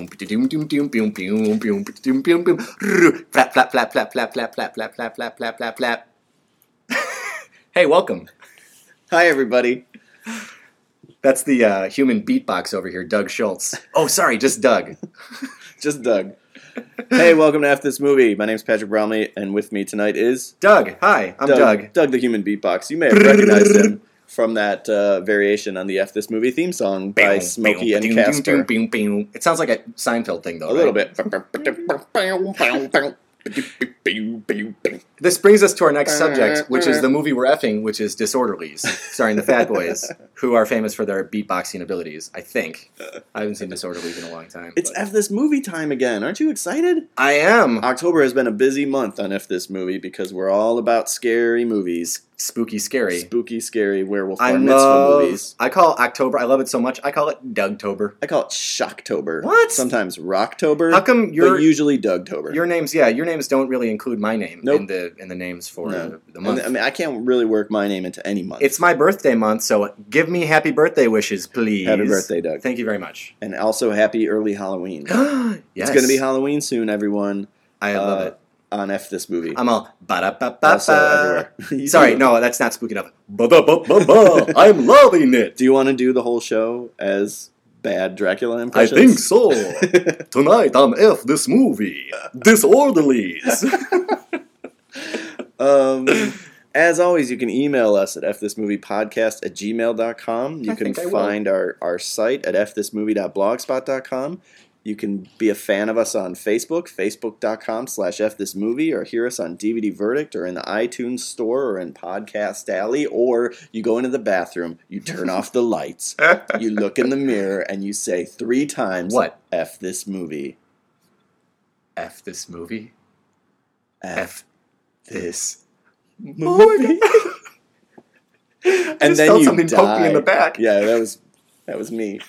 Flap, flap, flap, flap, flap, flap, flap, flap, flap, flap, flap, flap, flap. Hey, welcome. Hi, everybody. That's the human beatbox over here, Doug Schultz. Oh, sorry, just Doug. Just Doug. Hey, welcome to F This Movie. My name's Patrick Bromley, and with me tonight is... Doug. Hi, I'm Doug. Doug the human beatbox. You may have recognized him from that variation on the F This Movie theme song by Smokey and Casper. It sounds like a Seinfeld thing, though, A little right? bit. This brings us to our next subject, which is the movie we're effing, which is Disorderlies, starring the Fat Boys, who are famous for their beatboxing abilities, I think. I haven't seen Disorderlies in a long time. It's F This Movie time again. Aren't you excited? I am. October has been a busy month on F This Movie because we're all about scary movies. Spooky, scary. Spooky, scary werewolf bar mitzvah movies. I call October, I love it so much, I call it Dougtober. I call it Shocktober. What? Sometimes Rocktober. How come but usually Dougtober. Your names don't really include my name in the names for the month. I mean, I can't really work my name into any month. It's my birthday month, so give me happy birthday wishes, please. Happy birthday, Doug. Thank you very much. And also happy early Halloween. Yes. It's going to be Halloween soon, everyone. I love it. On F This Movie. I'm all Also everywhere. Sorry, no, that's not spooky enough. I'm loving it. Do you want to do the whole show as bad Dracula impressions? I think so. Tonight on F This Movie, Disorderlies. As always, you can email us at fthismoviepodcast@gmail.com. You can find our site at fthismovie.blogspot.com. You can be a fan of us on Facebook, facebook.com/fthismovie, or hear us on DVD Verdict or in the iTunes Store or in Podcast Alley, or you go into the bathroom, you turn off the lights, you look in the mirror, and you say 3 times, what? F this movie. F this movie? F this movie. And then you something die. poke me in the back. Yeah, that was me.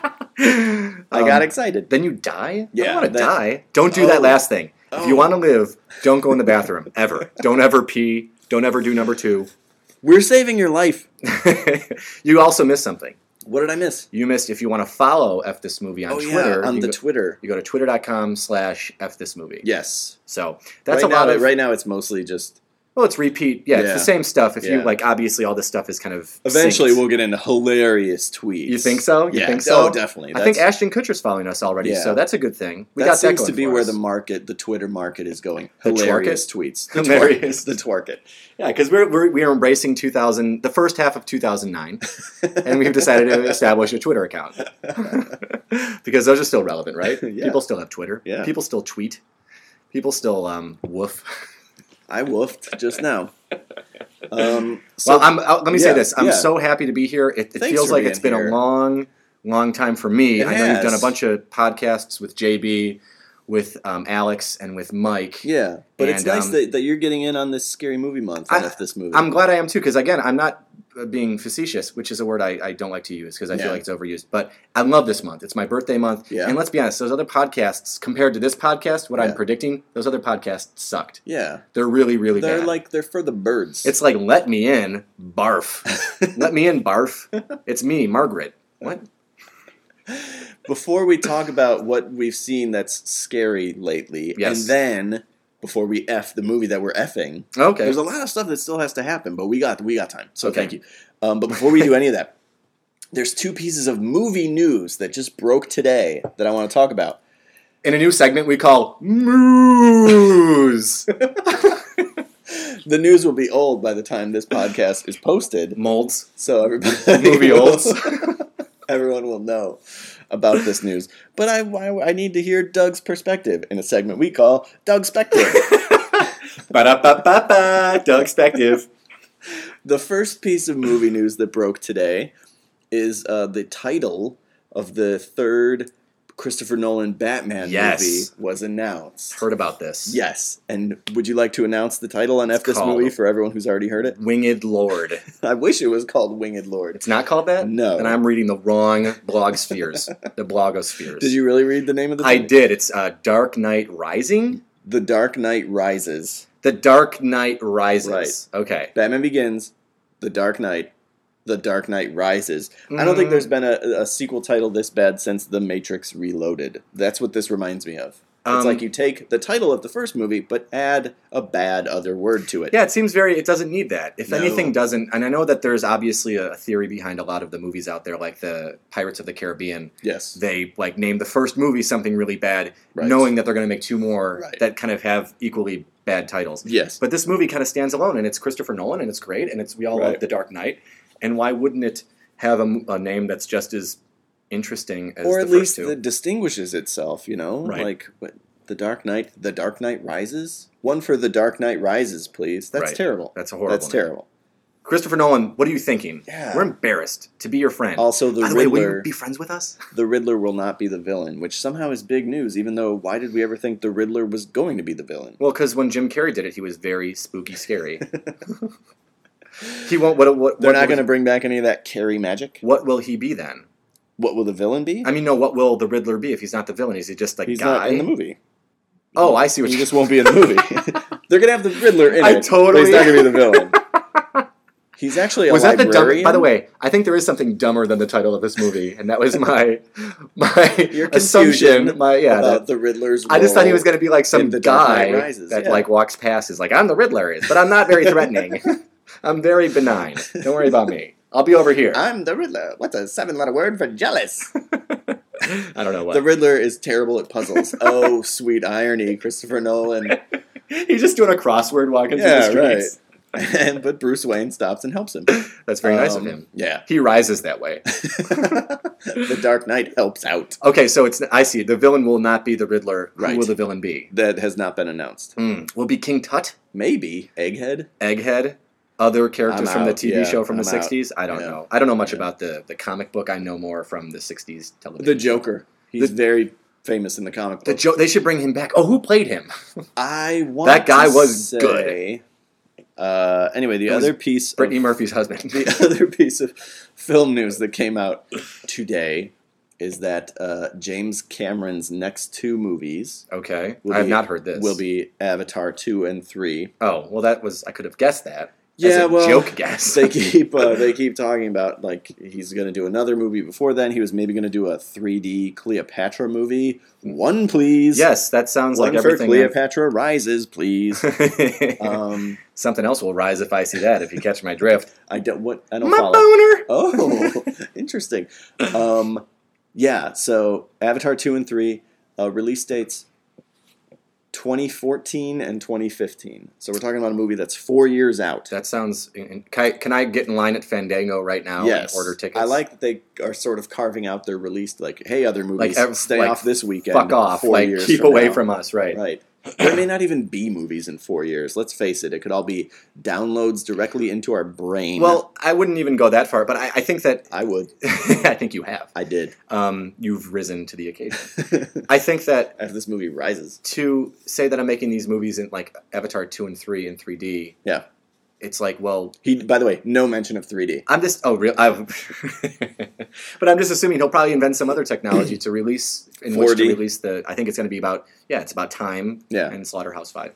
I got excited. Then you die? Yeah, I don't want to die. Don't do that last thing. If you want to live, don't go in the bathroom, ever. Don't ever pee. Don't ever do number 2. We're saving your life. You also missed something. What did I miss? You missed, if you want to follow F This Movie on Twitter. Yeah, on the Twitter. You go to twitter.com/FThisMovie. Yes. So that's Right now it's mostly just... Well, it's repeat. Yeah, it's the same stuff. If you, obviously all this stuff is kind of eventually synced. we'll get into hilarious tweets. You think so? You think so? Oh, definitely. I think Ashton Kutcher's following us already, so that's a good thing. That seems to be where the Twitter market is going. Hilarious tweets. Hilarious. The twerk. Yeah, because we're embracing the first half of 2009, and we've decided to establish a Twitter account. Because those are still relevant, right? Yeah. People still have Twitter. Yeah. People still tweet. People still woof. I woofed just now. Let me say this. I'm so happy to be here. It feels like it's been a long time for me. I know you've done a bunch of podcasts with JB, with Alex, and with Mike. Yeah, but it's nice that you're getting in on this scary movie month on F This Movie. I'm glad I am too, because again, I'm not being facetious, which is a word I don't like to use because I feel like it's overused. But I love this month. It's my birthday month. Yeah. And let's be honest, those other podcasts, compared to this podcast, what I'm predicting, those other podcasts sucked. Yeah. They're really, really bad. They're for the birds. It's like, let me in, barf. Let me in, barf. It's me, Margaret. What? Before we talk about what we've seen that's scary lately, and then before we F the movie that we're effing, there's a lot of stuff that still has to happen, but we got time, so thank you. But before we do any of that, there's 2 pieces of movie news that just broke today that I want to talk about. In a new segment we call News. The news will be old by the time this podcast is posted. Molds. So everybody movie olds. Everyone will know about this news. But I need to hear Doug's perspective in a segment we call Doug's Spective. Ba-da-ba-ba-ba, Doug's Spective. The first piece of movie news that broke today is the title of the 3rd Christopher Nolan Batman movie was announced. Heard about this. Yes. And would you like to announce the title on F This Movie for everyone who's already heard it? Winged Lord. I wish it was called Winged Lord. It's not called that? No. Then I'm reading the wrong blogospheres. The blogospheres. Did you really read the name of the I did. It's Dark Knight Rising? The Dark Knight Rises. The Dark Knight Rises. Right. Okay. Batman Begins, The Dark Knight, The Dark Knight Rises. I don't think there's been a sequel title this bad since The Matrix Reloaded. That's what this reminds me of. It's like you take the title of the first movie, but add a bad other word to it. Yeah, it seems it doesn't need that. If anything doesn't, and I know that there's obviously a theory behind a lot of the movies out there, like the Pirates of the Caribbean. Yes. They name the first movie something really bad, knowing that they're going to make two more that kind of have equally bad titles. Yes. But this movie kind of stands alone, and it's Christopher Nolan, and it's great, and we all love The Dark Knight. And why wouldn't it have a name that's just as interesting as the first two? Or at least that distinguishes itself, Like... The Dark Knight Rises? One for The Dark Knight Rises, please. That's terrible. That's a horrible name. Terrible. Christopher Nolan, what are you thinking? Yeah. We're embarrassed to be your friend. Also, By the way, will you be friends with us? The Riddler will not be the villain, which somehow is big news, even though why did we ever think the Riddler was going to be the villain? Well, because when Jim Carrey did it, he was very spooky scary. He won't... They're not going to bring back any of that Carrey magic? What will he be then? What will the villain be? I mean, no, what will the Riddler be if he's not the villain? Is he just He's not in the movie. Oh, I see what you just won't be in the movie. They're going to have the Riddler in it. Totally... But he's not going to be the villain. He's actually a librarian. By the way, I think there is something dumber than the title of this movie, and that was my Your assumption. About the Riddler's role. I just thought he was going to be like some guy that walks past is like, I'm the Riddler, but I'm not very threatening. I'm very benign. Don't worry about me. I'll be over here. I'm the Riddler. What's a 7-letter word for jealous? I don't know what. The Riddler is terrible at puzzles. Oh, sweet irony, Christopher Nolan. He's just doing a crossword walking through the streets. Right. But Bruce Wayne stops and helps him. That's very nice of him. Yeah. He rises that way. The Dark Knight helps out. Okay, so I see. The villain will not be the Riddler. Who will the villain be? That has not been announced. Will it be King Tut? Maybe. Egghead? Other characters from the TV show from the 60s? I don't know. I don't know much about the comic book. I know more from the 60s television. The Joker. He's very famous in the comic book. They should bring him back. Oh, who played him? That guy was good. Anyway, the other piece... Brittany Murphy's husband. The other piece of film news that came out today is that James Cameron's next two movies... Okay. I have not heard this. ...will be Avatar 2 and 3. Oh, well, I could have guessed that. Yeah, joke guess. They keep talking about he's going to do another movie before then. He was maybe going to do a 3D Cleopatra movie. One, please. Yes, that sounds like everything. Cleopatra Rises, please. Something else will rise if I see that. If you catch my drift. I don't my follow. Boner. Oh, interesting. Yeah. So Avatar 2 and 3 release dates. 2014 and 2015. So we're talking about a movie that's 4 years out. That sounds... Can I get in line at Fandango right now and order tickets? I like that they are sort of carving out their release, hey, other movies, stay off this weekend. Fuck off. 4 years keep away from us, right. Right. There may not even be movies in 4 years. Let's face it. It could all be downloads directly into our brain. Well, I wouldn't even go that far, but I think that... I would. I think you have. I did. You've risen to the occasion. I think that... As this movie rises. To say that I'm making these movies in Avatar 2 and 3 in 3D... Yeah. It's well... By the way, no mention of 3D. I'm just... Oh, real? But I'm just assuming he'll probably invent some other technology to release... In 4D. Which to release the... I think it's going to be about... Yeah, it's about time and Slaughterhouse-Five.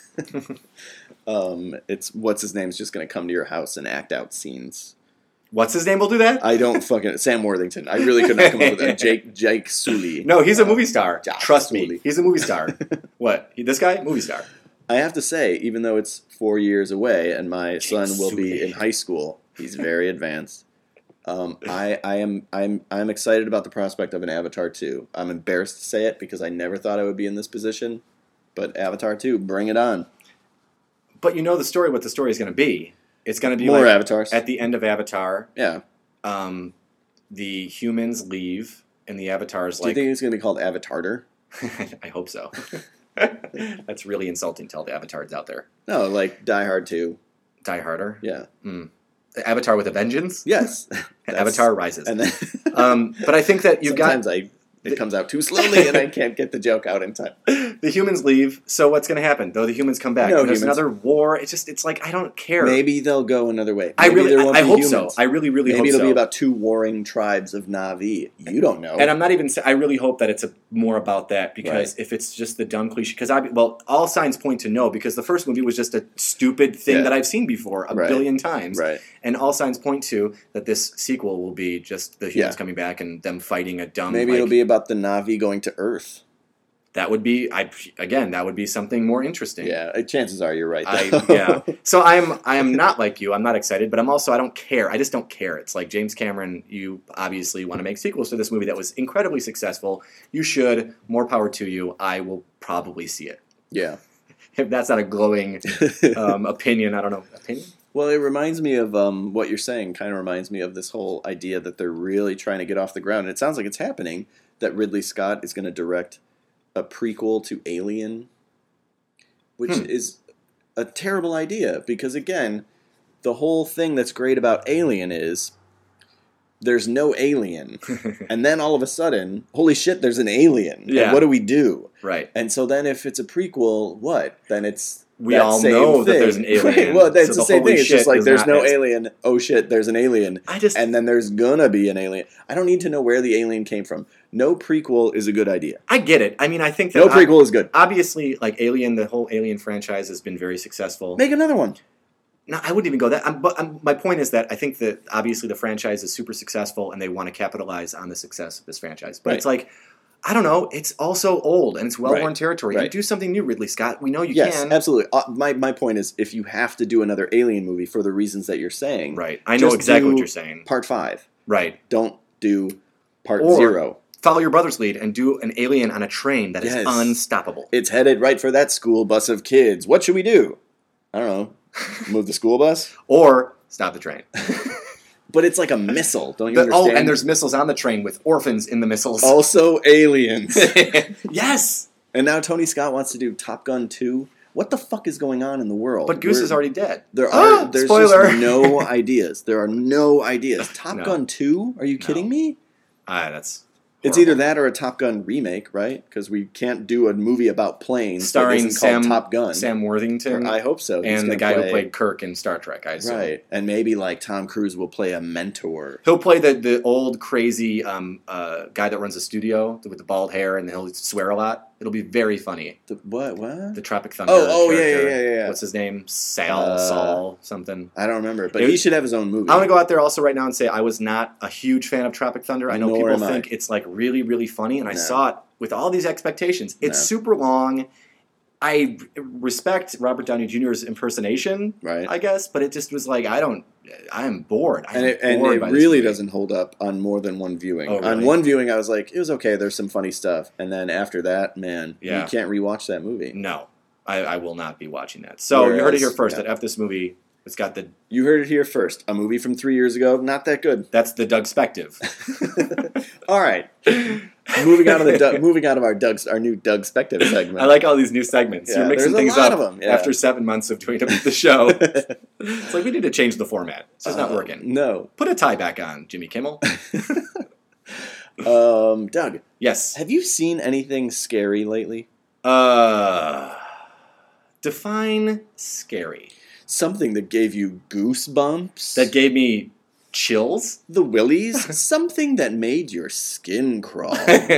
It's... What's his name's just going to come to your house and act out scenes. What's his name will do that? I don't fucking... Sam Worthington. I really could not come up with that. Jake Sully. No, he's a movie star. Trust me. He's a movie star. What? This guy? Movie star. I have to say, even though it's 4 years away and my son will be in high school, he's very advanced. I'm excited about the prospect of an Avatar 2. I'm embarrassed to say it because I never thought I would be in this position. But Avatar 2, bring it on. But you know the story. What the story is going to be? It's going to be more Avatars at the end of Avatar. Yeah. The humans leave, and the Avatars. Do you think it's going to be called Avatarter? I hope so. That's really insulting to all the Avatars out there. No, like Die Hard 2. Die Harder? Yeah. Avatar with a Vengeance? Yes. Avatar Rises. And then but I think that sometimes it comes out too slowly and I can't get the joke out in time. The humans leave, so what's going to happen? Though the humans come back, there's another war. It's I don't care. Maybe they'll go another way. I hope so. I really, really hope so. Maybe it'll be about two warring tribes of Na'vi. You don't know. And I'm not even... I really hope that it's more about that because if it's just the dumb cliche, because all signs point to no, because the first movie was just a stupid thing that I've seen before a billion times, and all signs point to that this sequel will be just the humans coming back and them fighting a dumb. Maybe it'll be about the Na'vi going to Earth. That would be that would be something more interesting. Yeah, chances are you're right. So I am not like you. I'm not excited, but I don't care. I just don't care. It's like James Cameron. You obviously want to make sequels to this movie that was incredibly successful. You should. More power to you. I will probably see it. Yeah. If that's not a glowing opinion, I don't know. Opinion? Well, it reminds me of what you're saying. Kind of reminds me of this whole idea that they're really trying to get off the ground. And it sounds like it's happening. That Ridley Scott is going to direct a prequel to Alien, which is a terrible idea because, again, the whole thing that's great about Alien is there's no alien. And then all of a sudden, holy shit, there's an alien. Yeah. And what do we do? Right. And so then if it's a prequel, what? Then it's we all know that there's an alien. Well, that's the same thing. It's just like there's no alien. Oh shit, there's an alien. And then there's gonna be an alien. I don't need to know where the alien came from. No prequel is a good idea. I get it. I mean, I think that no prequel is good. Obviously, like Alien, the whole Alien franchise has been very successful. Make another one. No, I wouldn't even go that. But my point is that I think that obviously the franchise is super successful and they want to capitalize on the success of this franchise. But it's like, I don't know. It's also old and it's well-worn territory. Right. Do something new, Ridley Scott. We know you can. Yes, absolutely. My point is, if you have to do another Alien movie for the reasons that you're saying, right? I know exactly what you're saying. Part 5, right? Don't do Part 0. Follow your brother's lead and do an alien on a train that is unstoppable. It's headed right for that school bus of kids. What should we do? I don't know. Move the school bus? Or stop the train. But it's like a missile, don't you understand? Oh, and there's missiles on the train with orphans in the missiles. Also aliens. Yes! And now Tony Scott wants to do Top Gun 2. What the fuck is going on in the world? But Goose is already dead. There's spoiler. Just no ideas. There are no ideas. Top Gun 2? Are you kidding me? That's... It's either that or a Top Gun remake, right? Because we can't do a movie about planes starring Top Gun. Sam Worthington. I hope so. And the guy who played Kirk in Star Trek, I assume. Right. And maybe like Tom Cruise will play a mentor. He'll play the old crazy guy that runs a studio with the bald hair and he'll swear a lot. It'll be very funny. What? The Tropic Thunder. Oh, yeah. What's his name? Saul, something. I don't remember, but he should have his own movie. I want to go out there also right now and say I was not a huge fan of Tropic Thunder. I know people think it's like really, really funny, and I saw it with all these expectations. It's super long. I respect Robert Downey Jr.'s impersonation, I guess, but it just was like I am bored. It really doesn't hold up on more than one viewing. Oh, really? On one viewing, I was like, it was okay. There's some funny stuff, and then after that, man, you can't rewatch that movie. No, I will not be watching that. So you heard it here first. That this movie, it's got the. You heard it here first. A movie from 3 years ago, not that good. That's the Dougspective. All right. Moving out of our new Doug Spective segment. I like all these new segments. You're mixing things up after 7 months of doing the show. It's like we need to change the format. It's just not working. No. Put a tie back on, Jimmy Kimmel. Doug. Yes. Have you seen anything scary lately? Define scary. Something that gave you goosebumps. That gave me chills? The willies? Something that made your skin crawl.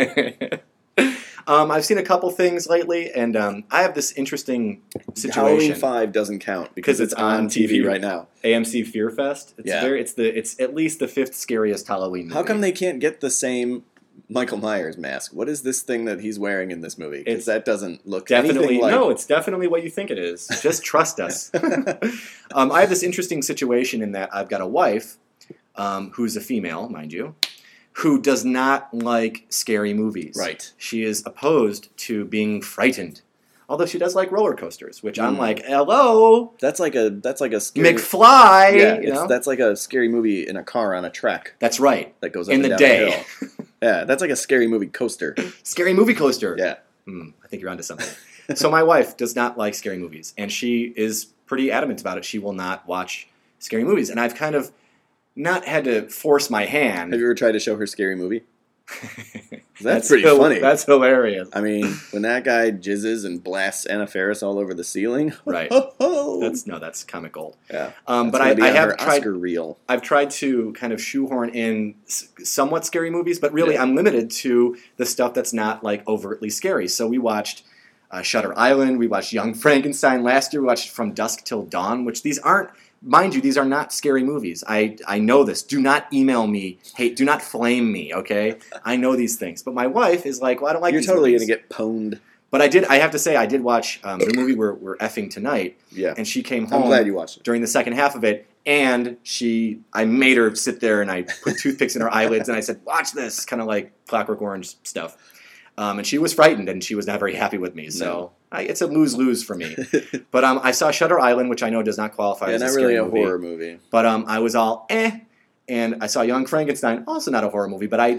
I've seen a couple things lately, and I have this interesting situation. Halloween 5 doesn't count because it's on TV right now. AMC Fear Fest. It's at least the 5th scariest Halloween movie. How come they can't get the same Michael Myers mask? What is this thing that he's wearing in this movie? Because that doesn't look anything like... No, it's definitely what you think it is. Just trust us. I have this interesting situation in that I've got a wife who's a female, mind you, who does not like scary movies. Right. She is opposed to being frightened. Although she does like roller coasters, which I'm like, hello. That's like a scary McFly. Yeah, that's like a scary movie in a car on a track. That's right. That goes up in and the down day. The hill. Yeah, that's like a scary movie coaster. Scary movie coaster. Yeah. I think you're onto something. So my wife does not like scary movies, and she is pretty adamant about it. She will not watch scary movies, and I've kind of not had to force my hand. Have you ever tried to show her Scary Movie? That's pretty funny. That's hilarious. I mean, when that guy jizzes and blasts Anna Faris all over the ceiling, right? That's comic gold. Yeah. But I have tried. Oscar reel. I've tried to kind of shoehorn in somewhat scary movies, but really I'm limited to the stuff that's not like overtly scary. So we watched Shutter Island. We watched Young Frankenstein last year. We watched From Dusk Till Dawn, which these aren't. Mind you, these are not scary movies. I know this. Do not email me. Hey, do not flame me, okay? I know these things. But my wife is like, well, I don't like these movies. You're totally going to get pwned. But I have to say, I did watch the movie we're effing tonight. Yeah. And she came home. I'm glad you watched it. During the second half of it. And I made her sit there and I put toothpicks in her eyelids and I said, watch this, kind of like Clockwork Orange stuff. And she was frightened and she was not very happy with me. So it's a lose-lose for me. But I saw Shutter Island, which I know does not qualify as a scary movie. Not really a horror movie. But I was all And I saw Young Frankenstein, also not a horror movie, but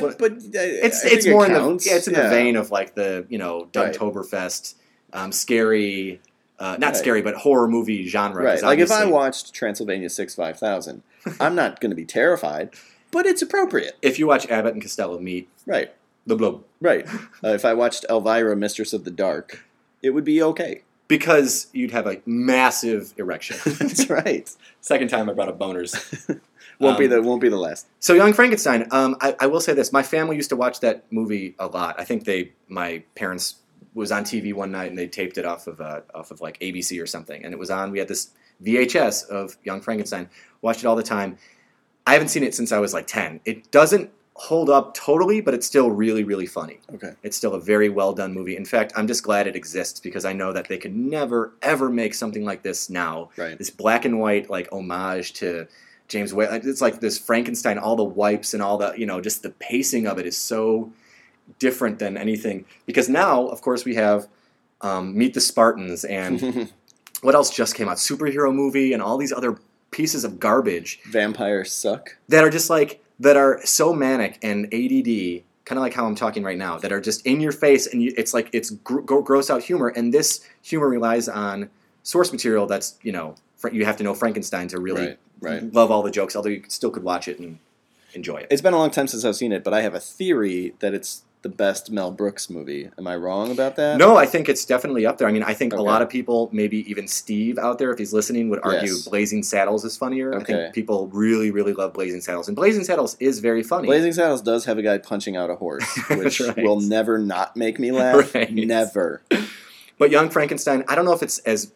it's more in the vein of like the Dugtoberfest scary, not scary, but horror movie genre. Right. Like if I watched Transylvania 6-5000, I'm not going to be terrified, but it's appropriate. If you watch Abbott and Costello meet, right. The blob. Right. If I watched Elvira, Mistress of the Dark, it would be okay. Because you'd have a massive erection. That's right. Second time I brought up boners. Won't be the last. So Young Frankenstein, I will say this. My family used to watch that movie a lot. I think my parents was on TV one night and they taped it off of like ABC or something. And it was on. We had this VHS of Young Frankenstein. Watched it all the time. I haven't seen it since I was like 10. It doesn't hold up totally, but it's still really, really funny. Okay. It's still a very well done movie. In fact, I'm just glad it exists because I know that they could never, ever make something like this now. Right. This black and white like homage to James Whale. It's like this Frankenstein, all the wipes and all the, just the pacing of it is so different than anything. Because now, of course, we have Meet the Spartans and what else just came out? Superhero movie and all these other pieces of garbage. Vampires suck. That are just like, that are so manic and ADD, kind of like how I'm talking right now, that are just in your face, and it's like it's gross out humor, and this humor relies on source material that's, you have to know Frankenstein to really love all the jokes, although you still could watch it and enjoy it. It's been a long time since I've seen it, but I have a theory that it's the best Mel Brooks movie. Am I wrong about that? No, I think it's definitely up there. I mean, I think a lot of people, maybe even Steve out there, if he's listening, would argue Blazing Saddles is funnier. Okay. I think people really, really love Blazing Saddles. And Blazing Saddles is very funny. Blazing Saddles does have a guy punching out a horse, which will never not make me laugh. Right. Never. But Young Frankenstein, I don't know if it's as...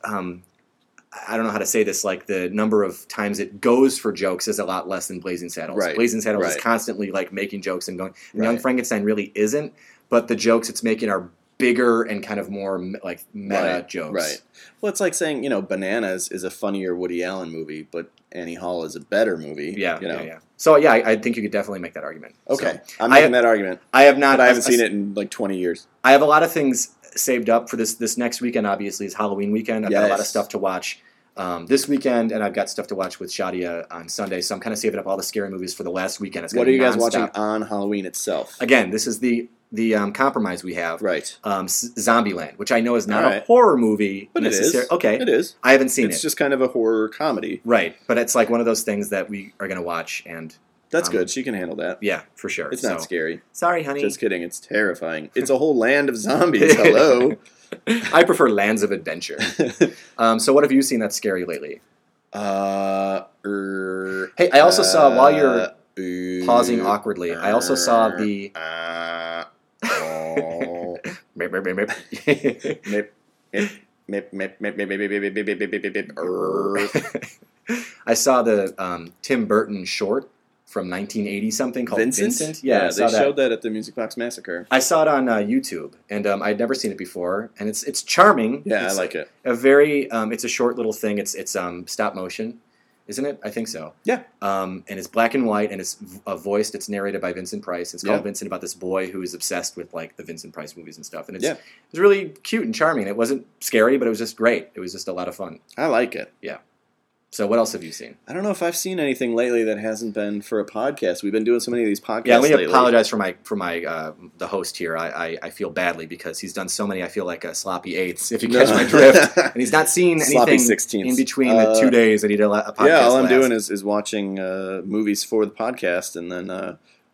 I don't know how to say this, like the number of times it goes for jokes is a lot less than Blazing Saddles. Right. Blazing Saddles is constantly like making jokes and going. And Young Frankenstein really isn't, but the jokes it's making are bigger and kind of more like meta jokes. Right. Well, it's like saying, Bananas is a funnier Woody Allen movie, but Annie Hall is a better movie. Yeah, yeah. So yeah, I think you could definitely make that argument. Okay, so, I'm making that argument. I have not. But I haven't seen it in like 20 years. I have a lot of things saved up for this next weekend. Obviously, is Halloween weekend. I've got a lot of stuff to watch this weekend, and I've got stuff to watch with Shadia on Sunday. So I'm kind of saving up all the scary movies for the last weekend. What are you guys watching on Halloween itself? Again, this is the compromise we have. Right. Zombieland, which I know is not a horror movie. But it is. Okay. It is. I haven't seen it. It's just kind of a horror comedy. Right. But it's like one of those things that we are going to watch. And that's good. She can handle that. Yeah, for sure. It's not scary. Sorry, honey. Just kidding. It's terrifying. It's a whole land of zombies. Hello. I prefer Lands of Adventure. So what have you seen that's scary lately? Hey, I also saw, while you're pausing awkwardly, I also saw the... I saw the Tim Burton short from 1980 something called Vincent. Yeah, they showed that at the Music Box Massacre. I saw it on YouTube, and I'd never seen it before, and it's charming. Yeah, I like it. A very it's a short little thing. It's stop motion, isn't it? I think so. Yeah. And it's black and white, and it's voiced. It's narrated by Vincent Price. It's called Vincent, about this boy who is obsessed with like the Vincent Price movies and stuff. And it's really cute and charming. It wasn't scary, but it was just great. It was just a lot of fun. I like it. Yeah. So what else have you seen? I don't know if I've seen anything lately that hasn't been for a podcast. We've been doing so many of these podcasts. Yeah, let me lately. apologize for my the host here. I feel badly because he's done so many. I feel like a sloppy eighths, if you catch my drift. And he's not seen anything in between the 2 days that he did a podcast. Yeah, all I'm doing is watching movies for the podcast, and then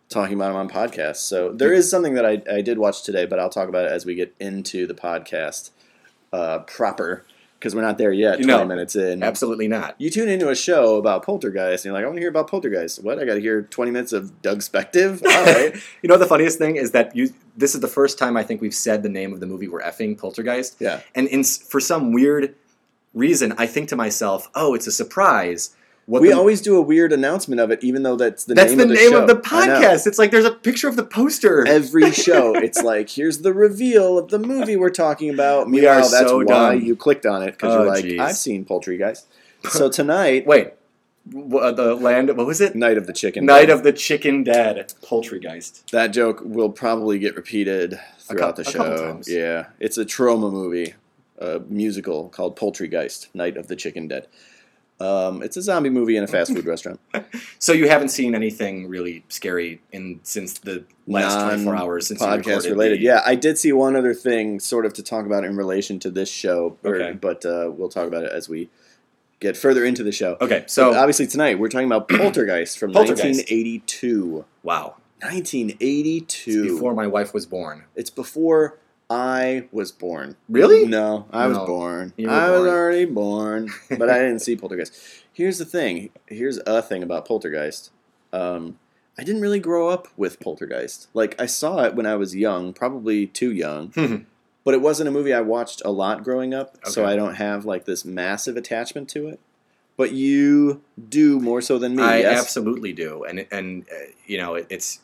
talking about them on podcasts. So there is something that I did watch today, but I'll talk about it as we get into the podcast proper. Because we're not there yet, 20 minutes in. Absolutely not. You tune into a show about Poltergeist, and you're like, I want to hear about Poltergeist. What? I got to hear 20 minutes of Doug Spective? All right. The funniest thing is that this is the first time I think we've said the name of the movie we're effing, Poltergeist. Yeah. And for some weird reason, I think to myself, oh, it's a surprise. We always do a weird announcement of it, even though that's the name of the show. That's the name of the podcast. It's like there's a picture of the poster. Every show, it's like, here's the reveal of the movie we're talking about. Meanwhile, that's why you clicked on it, because you're like, geez. I've seen Poltergeist. So tonight... Wait. What was it? Night of the Chicken Dead. Night of the Chicken Dead. Poltergeist. That joke will probably get repeated throughout the show. A couple times. Yeah. It's a trauma movie, a musical called Poltergeist, Night of the Chicken Dead. It's a zombie movie in a fast food restaurant. So you haven't seen anything really scary since the last 24 hours since podcast you related. Yeah, I did see one other thing sort of to talk about in relation to this show, but we'll talk about it as we get further into the show. Okay, so but obviously tonight we're talking about Poltergeist from 1982. Wow. 1982. It's before my wife was born. It's before I was born. Really? No, I was born. I was already born, but I didn't see Poltergeist. Here's the thing. Here's a thing about Poltergeist. I didn't really grow up with Poltergeist. Like, I saw it when I was young, probably too young, but it wasn't a movie I watched a lot growing up, so I don't have, like, this massive attachment to it. But you do more so than me, yes? I absolutely do. And it's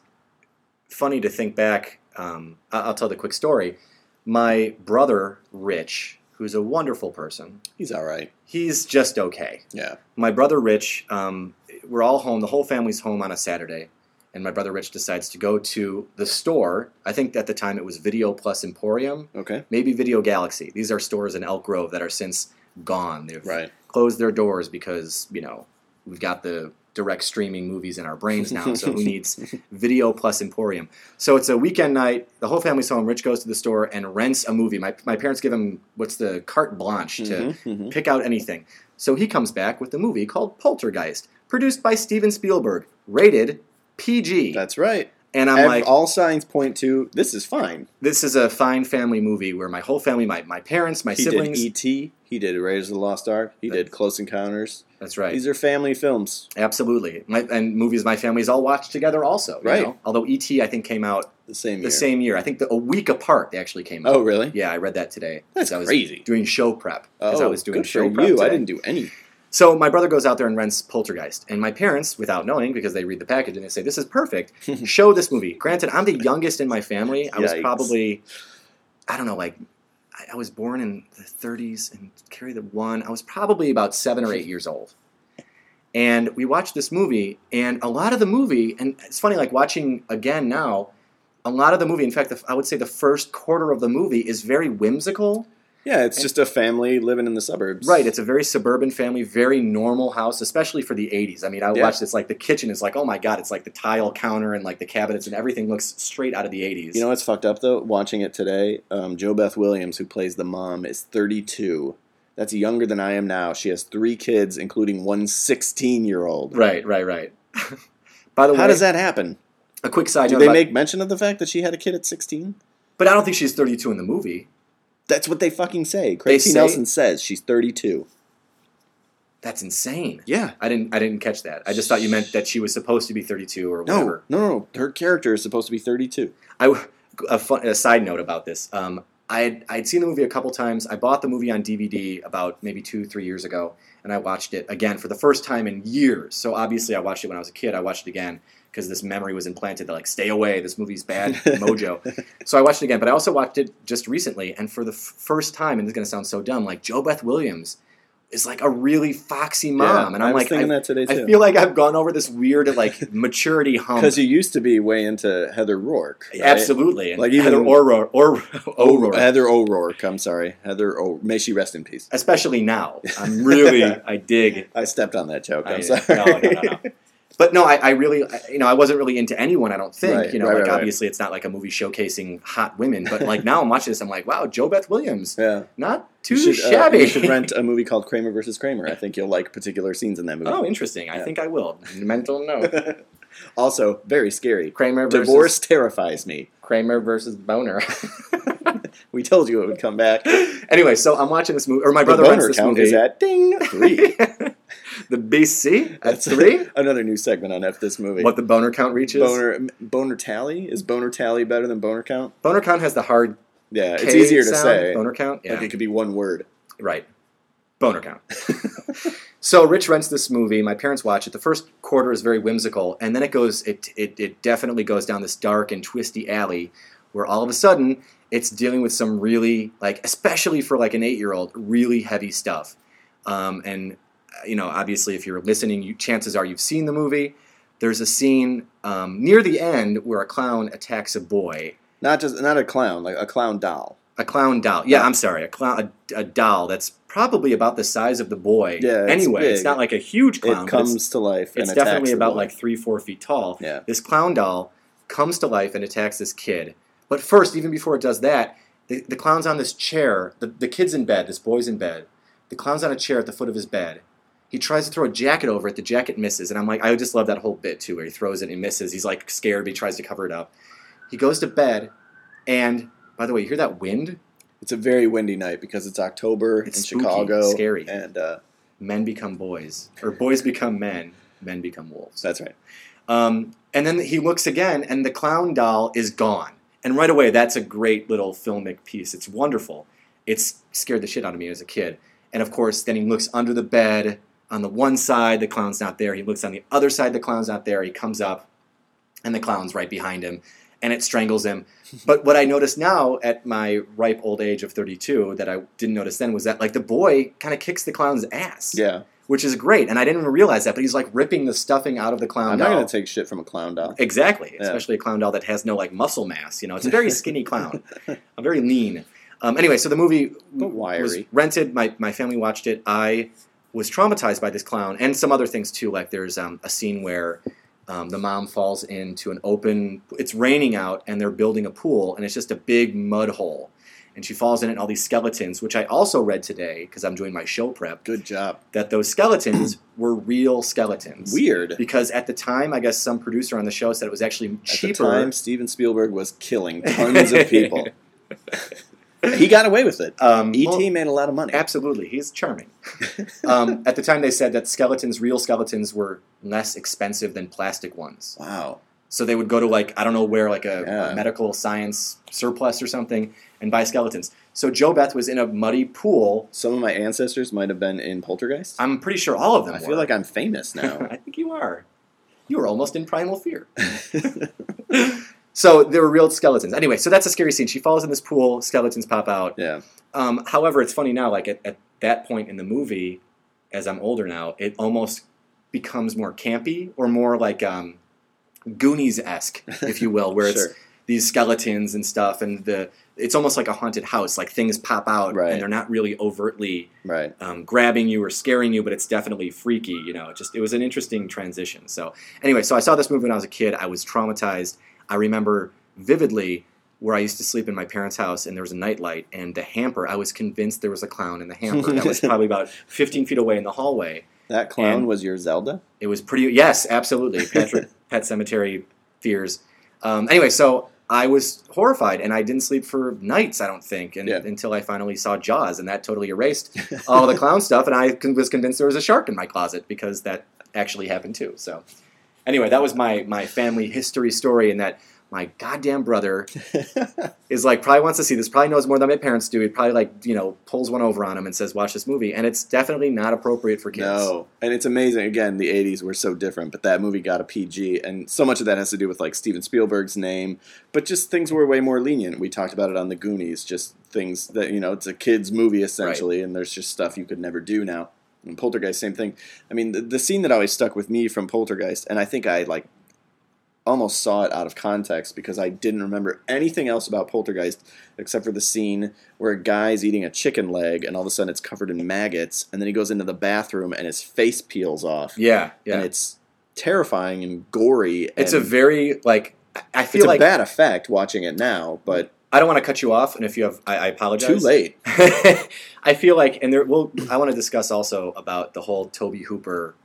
funny to think back. I'll tell the quick story. My brother, Rich, who's a wonderful person. He's all right. He's just okay. Yeah. My brother, Rich, we're all home. The whole family's home on a Saturday. And my brother, Rich, decides to go to the store. I think at the time it was Video Plus Emporium. Okay. Maybe Video Galaxy. These are stores in Elk Grove that are since gone. They've closed their doors because, we've got the direct streaming movies in our brains now, so who needs Video Plus Emporium? So it's a weekend night, the whole family's home, Rich goes to the store and rents a movie. My parents give him, carte blanche to pick out anything. So he comes back with a movie called Poltergeist, produced by Steven Spielberg, rated PG. That's right. And I'm like... all signs point to, this is fine. This is a fine family movie where my whole family, my parents, my siblings... He did E.T., he did Raiders of the Lost Ark, he did Close Encounters. That's right. These are family films. Absolutely. And movies my family's all watched together also. Right. Although E.T., I think, came out... The same year. I think a week apart they actually came out. Oh, really? Yeah, I read that today. That's crazy. Doing show prep. Oh, I was doing show prep today. I didn't do any. So my brother goes out there and rents Poltergeist. And my parents, without knowing, because they read the package and they say, this is perfect, show this movie. Granted, I'm the youngest in my family. I was probably, I don't know, like, I was born in the 30s and carry the one. I was probably about 7 or 8 years old. And we watched this movie, and a lot of the movie, and it's funny, like watching again now, a lot of the movie, in fact, I would say the first quarter of the movie is very whimsical. Yeah, it's just a family living in the suburbs. Right, it's a very suburban family, very normal house, especially for the 80s. I mean, I watched this, like, the kitchen is like, oh my god, it's like the tile counter and, like, the cabinets and everything looks straight out of the 80s. You know what's fucked up, though? Watching it today, Jo Beth Williams, who plays the mom, is 32. That's younger than I am now. She has 3 kids, including one 16-year-old. Right. By the way... How does that happen? A quick side note. Do they make mention of the fact that she had a kid at 16? But I don't think she's 32 in the movie. That's what they fucking say. Craig T. Nelson says she's 32. That's insane. Yeah. I didn't catch that. I just thought you meant that she was supposed to be 32 or whatever. No. Her character is supposed to be 32. A side note about this. I'd seen the movie a couple times. I bought the movie on DVD about maybe 2-3 years ago, and I watched it again for the first time in years. So obviously I watched it when I was a kid. I watched it again because this memory was implanted that, like, stay away, this movie's bad mojo. So I watched it again, but I also watched it just recently, and for the first time, and this is going to sound so dumb, like, Jo Beth Williams is like a really foxy mom. Yeah, and I'm like, thinking that today too. I feel like I've gone over this weird, like, maturity hump. Because you used to be way into Heather Rourke. Right? Absolutely. Like even Heather O'Rourke. Heather O'Rourke, I'm sorry. May she rest in peace. Especially now. I dig. I stepped on that joke. I'm sorry. No. But no, I really, I wasn't really into anyone, I don't think. Right, obviously it's not like a movie showcasing hot women, but like now I'm watching this, I'm like, wow, Jo Beth Williams. Yeah. Not too shabby. You should rent a movie called Kramer vs. Kramer. I think you'll like particular scenes in that movie. Oh, interesting. I think I will. Mental note. Also, very scary. Divorce terrifies me. Kramer versus Boner. We told you it would come back. Anyway, so I'm watching this movie, or my brother rents this movie. Is at ding 3. The BC at 3. Another new segment on this movie. What the boner count reaches? Boner tally? Is boner tally better than boner count? Boner count has the hard. Yeah, it's easier to say. Boner count. Yeah. Like it could be one word. Right. Boner count. So Rich rents this movie. My parents watch it. The first quarter is very whimsical, and then it definitely goes down this dark and twisty alley where all of a sudden it's dealing with some really, like, especially for like an 8-year-old, really heavy stuff. And obviously, if you're listening, chances are you've seen the movie. There's a scene near the end where a clown attacks a boy. Not a clown, like a clown doll. A clown doll. Yeah, I'm sorry. A doll that's probably about the size of the boy. Yeah, it's not like a huge clown. It comes to life and it's attacks definitely the about boy. Like 3-4 feet tall. Yeah. This clown doll comes to life and attacks this kid. But first, even before it does that, the clown's on this chair. The kid's in bed. This boy's in bed. The clown's on a chair at the foot of his bed. He tries to throw a jacket over it. The jacket misses. And I'm like, I just love that whole bit, too, where he throws it and he misses. He's like scared, but he tries to cover it up. He goes to bed, and, by the way, you hear that wind? It's a very windy night because it's October in spooky, Chicago. Scary. And men become boys. Or boys become men. Men become wolves. That's right. And then he looks again, and the clown doll is gone. And right away, that's a great little filmic piece. It's wonderful. It's scared the shit out of me as a kid. And, of course, then he looks under the bed. On the one side, the clown's not there. He looks on the other side, the clown's not there. He comes up, and the clown's right behind him. And it strangles him. But what I notice now at my ripe old age of 32 that I didn't notice then was that, like, the boy kind of kicks the clown's ass. Yeah. Which is great. And I didn't even realize that, but he's, like, ripping the stuffing out of the clown doll. I'm not going to take shit from a clown doll. Exactly. Yeah. Especially a clown doll that has no, like, muscle mass. It's a very skinny clown. A very lean. Anyway, so the movie was rented. My family watched it. I was traumatized by this clown and some other things, too. Like, there's a scene where... the mom falls into an open... It's raining out, and they're building a pool, and it's just a big mud hole. And she falls in it, and all these skeletons, which I also read today, because I'm doing my show prep. Good job. That those skeletons were real skeletons. Weird. Because at the time, I guess some producer on the show said it was actually cheaper. At the time, Steven Spielberg was killing tons of people. He got away with it. E.T. made a lot of money. Absolutely. He's charming. At the time, they said that real skeletons were less expensive than plastic ones. Wow. So they would go to, like, I don't know where, like a medical science surplus or something, and buy skeletons. So Joe Beth was in a muddy pool. Some of my ancestors might have been in Poltergeist. I'm pretty sure all of them were. I feel like I'm famous now. I think you are. You were almost in Primal Fear. So there were real skeletons. Anyway, so that's a scary scene. She falls in this pool, skeletons pop out. Yeah. However, it's funny now, like at that point in the movie, as I'm older now, it almost becomes more campy or more like Goonies-esque, if you will, where Sure. it's these skeletons and stuff, and it's almost like a haunted house. Like things pop out, Right. and they're not really overtly Right. Grabbing you or scaring you, but it's definitely freaky. It was an interesting transition. So anyway, so I saw this movie when I was a kid. I was traumatized. I remember vividly where I used to sleep in my parents' house, and there was a nightlight, and the hamper, I was convinced there was a clown in the hamper that was probably about 15 feet away in the hallway. That clown was your Zelda? It was yes, absolutely. Patrick, Pet Sematary fears. Anyway, so I was horrified, and I didn't sleep for nights, I don't think, until I finally saw Jaws, and that totally erased all the clown stuff, and I was convinced there was a shark in my closet, because that actually happened too. So anyway, that was my family history story, and that my goddamn brother is like, probably wants to see this, probably knows more than my parents do. He probably pulls one over on him and says, watch this movie. And it's definitely not appropriate for kids. No. And it's amazing. Again, the 80s were so different, but that movie got a PG. And so much of that has to do with like Steven Spielberg's name, but just things were way more lenient. We talked about it on the Goonies, just things that, it's a kid's movie essentially. Right. And there's just stuff you could never do now. And Poltergeist, same thing. I mean, the scene that always stuck with me from Poltergeist, and I think I almost saw it out of context because I didn't remember anything else about Poltergeist except for the scene where a guy's eating a chicken leg and all of a sudden it's covered in maggots, and then he goes into the bathroom and his face peels off. Yeah. And it's terrifying and gory. It's a very, I feel it's a bad effect watching it now, but... I don't want to cut you off, and if you have, I apologize. Too late. I feel like, and I want to discuss also about the whole Tobe Hooper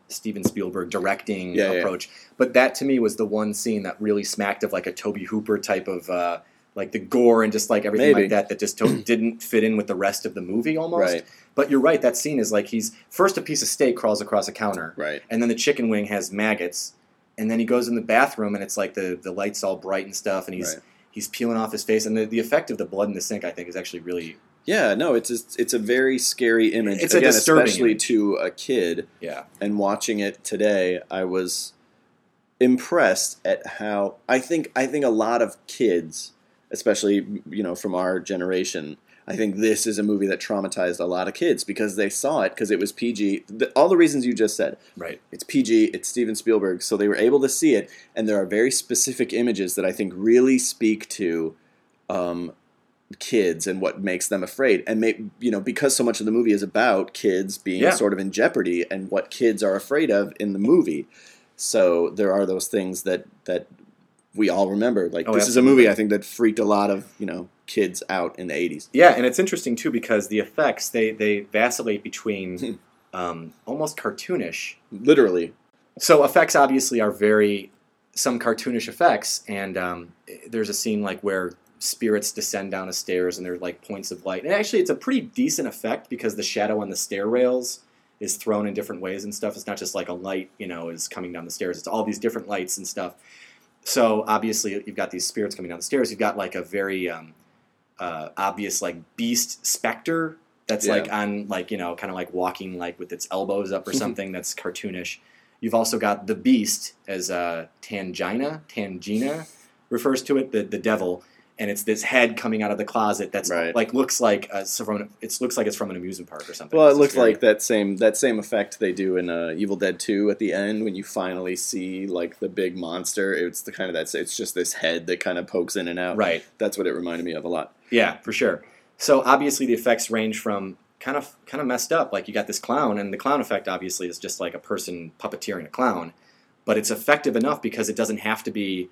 Steven Spielberg directing approach. Yeah. But that to me was the one scene that really smacked of like a Tobe Hooper type of like the gore and just like everything like that just didn't fit in with the rest of the movie almost. Right. But you're right, that scene is like he's first a piece of steak crawls across a counter. Right. And then the chicken wing has maggots. And then he goes in the bathroom and it's like the light's all bright and stuff and he's peeling off his face. And the effect of the blood in the sink I think is actually really... Yeah, no, it's a very scary image. It's a disturbing especially image. To a kid. Yeah. And watching it today, I was impressed at how I think a lot of kids, especially from our generation, I think this is a movie that traumatized a lot of kids because they saw it because it was PG. All the reasons you just said. Right. It's PG. It's Steven Spielberg, so they were able to see it, and there are very specific images that I think really speak to kids and what makes them afraid, and because so much of the movie is about kids being sort of in jeopardy and what kids are afraid of in the movie. So there are those things that we all remember. Like this is a movie I think that freaked a lot of kids out in the 80s. Yeah, and it's interesting too because the effects they vacillate between almost cartoonish, literally. So effects obviously are some cartoonish effects, and there's a scene like where spirits descend down a stairs and they're like points of light. And actually it's a pretty decent effect because the shadow on the stair rails is thrown in different ways and stuff. It's not just like a light, is coming down the stairs. It's all these different lights and stuff. So obviously you've got these spirits coming down the stairs. You've got like a very obvious like beast specter that's like on like, kind of like walking like with its elbows up or something that's cartoonish. You've also got the beast as Tangina refers to it, the devil. And it's this head coming out of the closet that's like looks like it's from an amusement park or something. Well, it looks like that same effect they do in Evil Dead 2 at the end when you finally see like the big monster. It's the kind of it's just this head that kind of pokes in and out. Right. That's what it reminded me of a lot. Yeah, for sure. So obviously the effects range from kind of messed up. Like you got this clown, and the clown effect obviously is just like a person puppeteering a clown, but it's effective enough because it doesn't have to be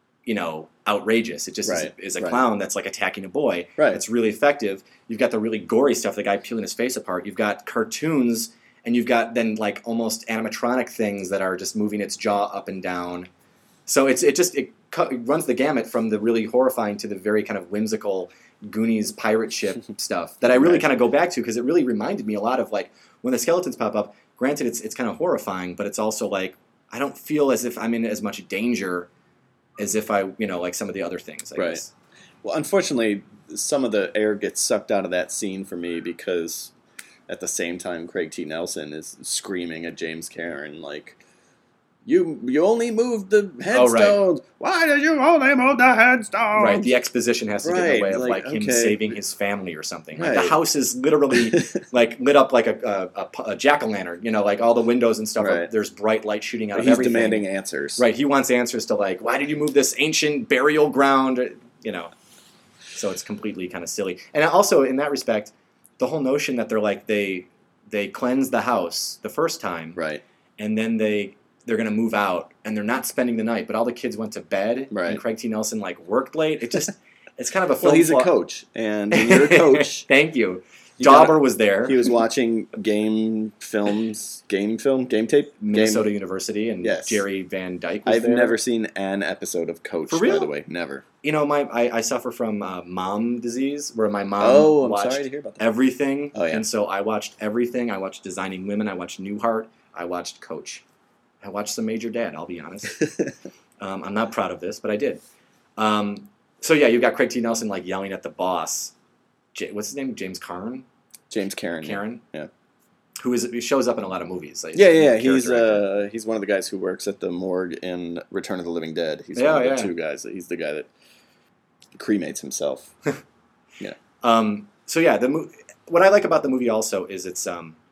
outrageous. It just is a clown that's like attacking a boy. Right. It's really effective. You've got the really gory stuff, the guy peeling his face apart. You've got cartoons, and you've got then like almost animatronic things that are just moving its jaw up and down. So it runs the gamut from the really horrifying to the very kind of whimsical Goonies pirate ship stuff that I really kind of go back to because it really reminded me a lot of like when the skeletons pop up. Granted, it's kind of horrifying, but it's also like I don't feel as if I'm in as much danger as if I, like some of the other things, I guess. Well, unfortunately, some of the air gets sucked out of that scene for me because at the same time, Craig T. Nelson is screaming at James Cairn, like, you only moved the headstones. Why did you only move the headstones? Right, the exposition has to get in the way of like him saving his family or something. Like the house is literally like lit up like a jack-o'-lantern, like all the windows and stuff. There's bright light shooting out of everything. He's demanding answers. Right, he wants answers to like, why did you move this ancient burial ground? So it's completely kind of silly. And also in that respect, the whole notion that they're like they cleanse the house the first time. Right. And then they're going to move out, and they're not spending the night, but all the kids went to bed, and Craig T. Nelson, worked late. It's kind of a film. Well, he's a coach, and when you're a coach... Thank you. Dauber was there. He was watching game tape? Minnesota University, and Jerry Van Dyke was I've never seen an episode of Coach, For real? by the way. Never. I suffer from mom disease, where my mom watched sorry to hear about that. everything, Oh, yeah. and so I watched everything. I watched Designing Women, I watched Newhart, I watched Coach. I watched some Major Dad, I'll be honest. I'm not proud of this, but I did. So yeah, you've got Craig T. Nelson yelling at the boss. What's his name? James Cairn? James Cairn. Cairn? Yeah. Who shows up in a lot of movies. He's one of the guys who works at the morgue in Return of the Living Dead. He's one of the two guys. He's the guy that cremates himself. Yeah. So yeah, what I like about the movie also is it's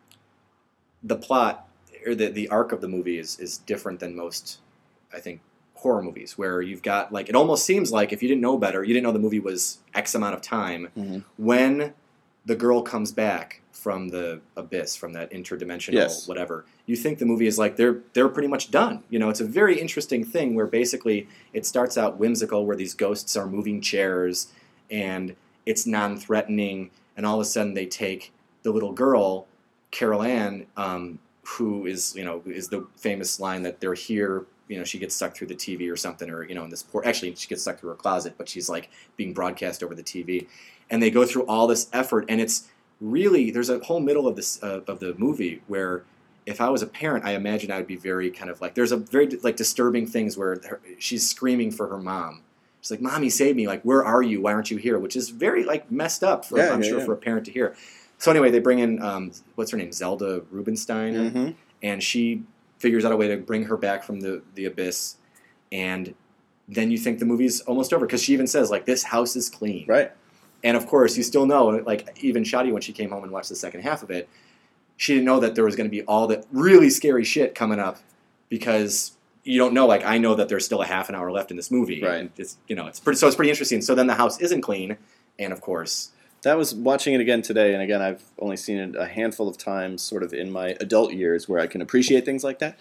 the plot or the arc of the movie is different than most, I think, horror movies, where you've got it almost seems like if you didn't know better, you didn't know the movie was X amount of time, when the girl comes back from the abyss, from that interdimensional whatever, you think the movie is they're pretty much done. It's a very interesting thing where basically it starts out whimsical, where these ghosts are moving chairs and it's non-threatening, and all of a sudden they take the little girl, Carol Ann, who is the famous line that they're here. She gets sucked through the TV or something, or in this actually she gets sucked through her closet, but she's like being broadcast over the TV, and they go through all this effort, and it's really there's a whole middle of this of the movie where if I was a parent, I imagine I would be very kind of like there's a very like disturbing things where she's screaming for her mom. She's like, "Mommy, save me! Like, where are you? Why aren't you here?" Which is very like messed up for I'm sure for a parent to hear. So anyway, they bring in what's her name, Zelda Rubinstein, and she figures out a way to bring her back from the abyss, and then you think the movie's almost over because she even says like this house is clean, right? And of course you still know, like even Shadi when she came home and watched the second half of it, she didn't know that there was going to be all that really scary shit coming up because you don't know. Like I know that there's still a half an hour left in this movie, right? It's it's pretty interesting. So then the house isn't clean, and of course. That was watching it again today, and again, I've only seen it a handful of times sort of in my adult years where I can appreciate things like that.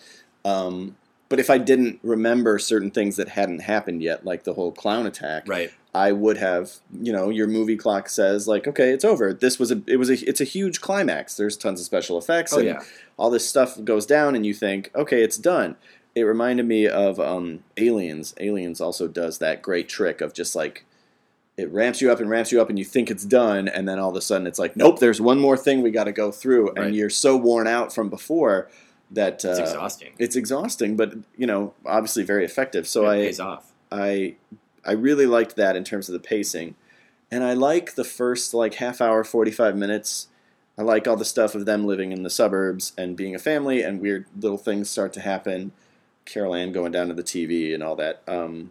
But if I didn't remember certain things that hadn't happened yet, like the whole clown attack, right. I would have, your movie clock says, like, okay, it's over. It's a huge climax. There's tons of special effects, and all this stuff goes down, and you think, okay, it's done. It reminded me of Aliens. Aliens also does that great trick of just like, it ramps you up, and you think it's done, and then all of a sudden it's like, nope, there's one more thing we got to go through, and you're so worn out from before that it's exhausting. It's exhausting, but obviously very effective. So it pays off. I really liked that in terms of the pacing, and I like the first like half hour, 45 minutes. I like all the stuff of them living in the suburbs and being a family, and weird little things start to happen. Carol Ann going down to the TV and all that.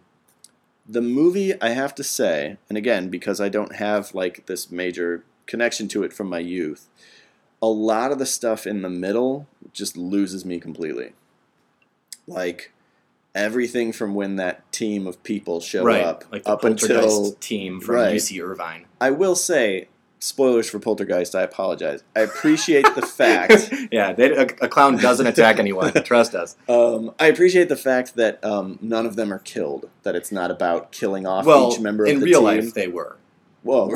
The movie, I have to say, and again, because I don't have like this major connection to it from my youth, a lot of the stuff in the middle just loses me completely. Like everything from when that team of people show up, like the up until team from UC Irvine. I will say, spoilers for Poltergeist, I apologize. I appreciate the fact... Yeah, a clown doesn't attack anyone. Trust us. I appreciate the fact that none of them are killed, that it's not about killing off each member of the team. In real life, they were. Whoa.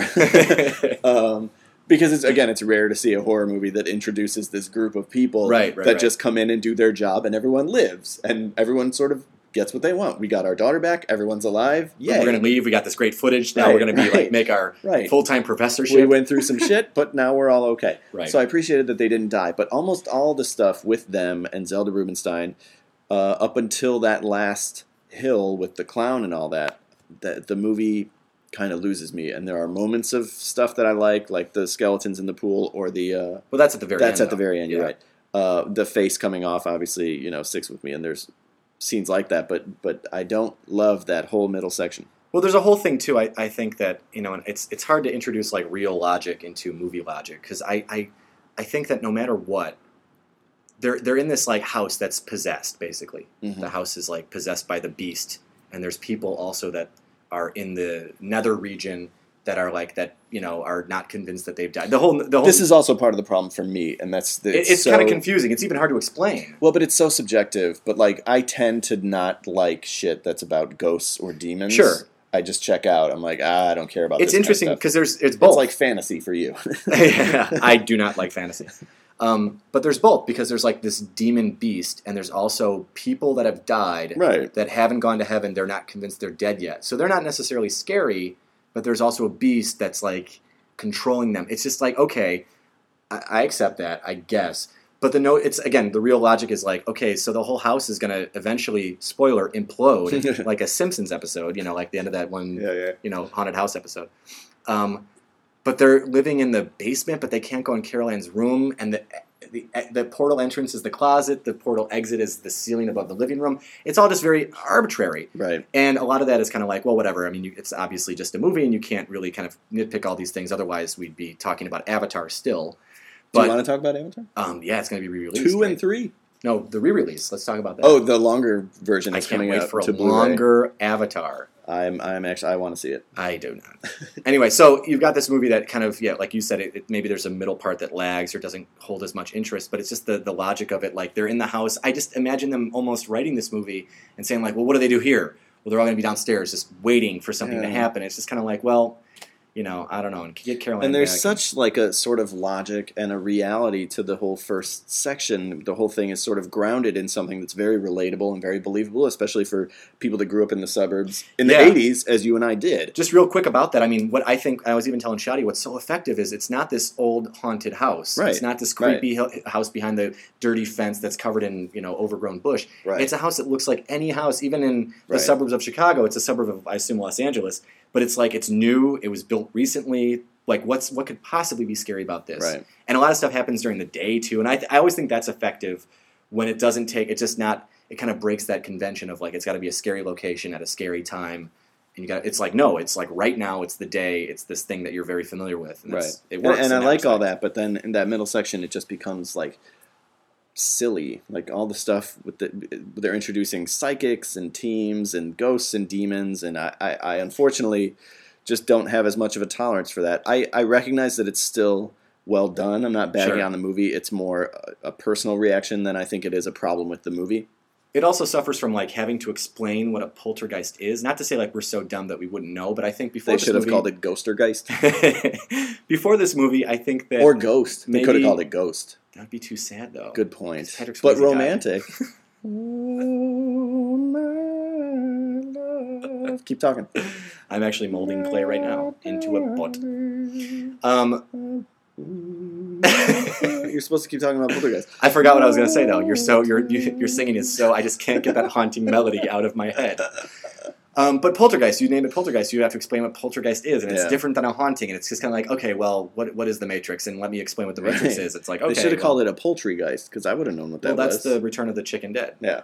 Because, it's rare to see a horror movie that introduces this group of people that just come in and do their job, and everyone lives, and everyone sort of gets what they want. We got our daughter back. Everyone's alive. Yay. We're going to leave. We got this great footage. Now we're going to be make our full-time professorship. We went through some shit, but now we're all okay. Right. So I appreciated that they didn't die. But almost all the stuff with them and Zelda Rubinstein, up until that last hill with the clown and all that, the movie kind of loses me. And there are moments of stuff that I like the skeletons in the pool or the... well, that's at the very end. That's at the very end, you're right. The face coming off, obviously, sticks with me, and there's scenes like that, but I don't love that whole middle section. Well, there's a whole thing too. I think that it's hard to introduce like real logic into movie logic because I think that no matter what, they're in this like house that's possessed basically. Mm-hmm. The house is like possessed by the beast, and there's people also that are in the nether region that are like that are not convinced that they've died. The whole this is also part of the problem for me, and that's it's kind of confusing. It's even hard to explain. Well, but it's so subjective. But like, I tend to not like shit that's about ghosts or demons. Sure, I just check out. I'm like, I don't care about. It's this interesting because it's both. It's like fantasy for you. Yeah, I do not like fantasy. But there's both because there's like this demon beast, and there's also people that have died that haven't gone to heaven. They're not convinced they're dead yet, so they're not necessarily scary. But there's also a beast that's like controlling them. It's just like, okay, I accept that, I guess. But the real logic is like, okay, so the whole house is going to eventually, spoiler, implode, like a Simpsons episode, like the end of that one, haunted house episode. But they're living in the basement, but they can't go in Carol Ann's room, and the portal entrance is the closet, the portal exit is the ceiling above the living room. It's all just very arbitrary. Right. And a lot of that is kind of like, well, whatever. I mean, it's obviously just a movie, and you can't really kind of nitpick all these things. Otherwise, we'd be talking about Avatar still. But, do you want to talk about Avatar? Yeah, it's going to be re-released. 2 and 3? No, the re-release. Let's talk about that. Oh, the longer version is coming out. I can't wait for a longer Avatar. I'm actually, I want to see it. I do not. Anyway, so you've got this movie that kind of, like you said, maybe there's a middle part that lags or doesn't hold as much interest, but it's just the logic of it. Like, they're in the house. I just imagine them almost writing this movie and saying, like, well, what do they do here? Well, they're all going to be downstairs just waiting for something to happen. It's just kind of like, well, I don't know, and get Caroline and there's back. Such like a sort of logic and a reality to the whole first section. The whole thing is sort of grounded in something that's very relatable and very believable, especially for people that grew up in the suburbs in the 80s, as you and I did. Just real quick about that, I mean, what I think, I was even telling Shadi, what's so effective is it's not this old haunted house. Right. It's not this creepy house behind the dirty fence that's covered in, overgrown bush. Right. It's a house that looks like any house, even in the suburbs of Chicago. It's a suburb of, I assume, Los Angeles. But it's like it's new. It was built recently. Like, what could possibly be scary about this? Right. And a lot of stuff happens during the day, too. And I always think that's effective when it doesn't take – it's just not – it kind of breaks that convention of, like, it's got to be a scary location at a scary time. And it's like, no, it's like right now, it's the day, it's this thing that you're very familiar with. And it works. And I like all that, but then in that middle section, it just becomes, like, silly. Like, all the stuff they're introducing psychics and teams and ghosts and demons, and I unfortunately just don't have as much of a tolerance for that. I recognize that it's still well done. I'm not bagging on the movie. It's more a personal reaction than I think it is a problem with the movie. It also suffers from like having to explain what a poltergeist is. Not to say like we're so dumb that we wouldn't know, but I think before they should have called it Ghostergeist. Before this movie, I think that or Ghost. They could have called it Ghost. That'd be too sad though. Good point. But romantic. Keep talking. I'm actually molding clay right now into a butt. You're supposed to keep talking about Poltergeist. I forgot what I was going to say though. Your singing is so I just can't get that haunting melody out of my head. But Poltergeist, you named it Poltergeist. You have to explain what Poltergeist is, and it's different than a haunting. And it's just kind of like, okay, well, what is the Matrix? And let me explain what the Matrix is. It's like, okay, they should have called it a Poultrygeist because I would have known what that was. Well, that's the Return of the Chicken Dead. Yeah.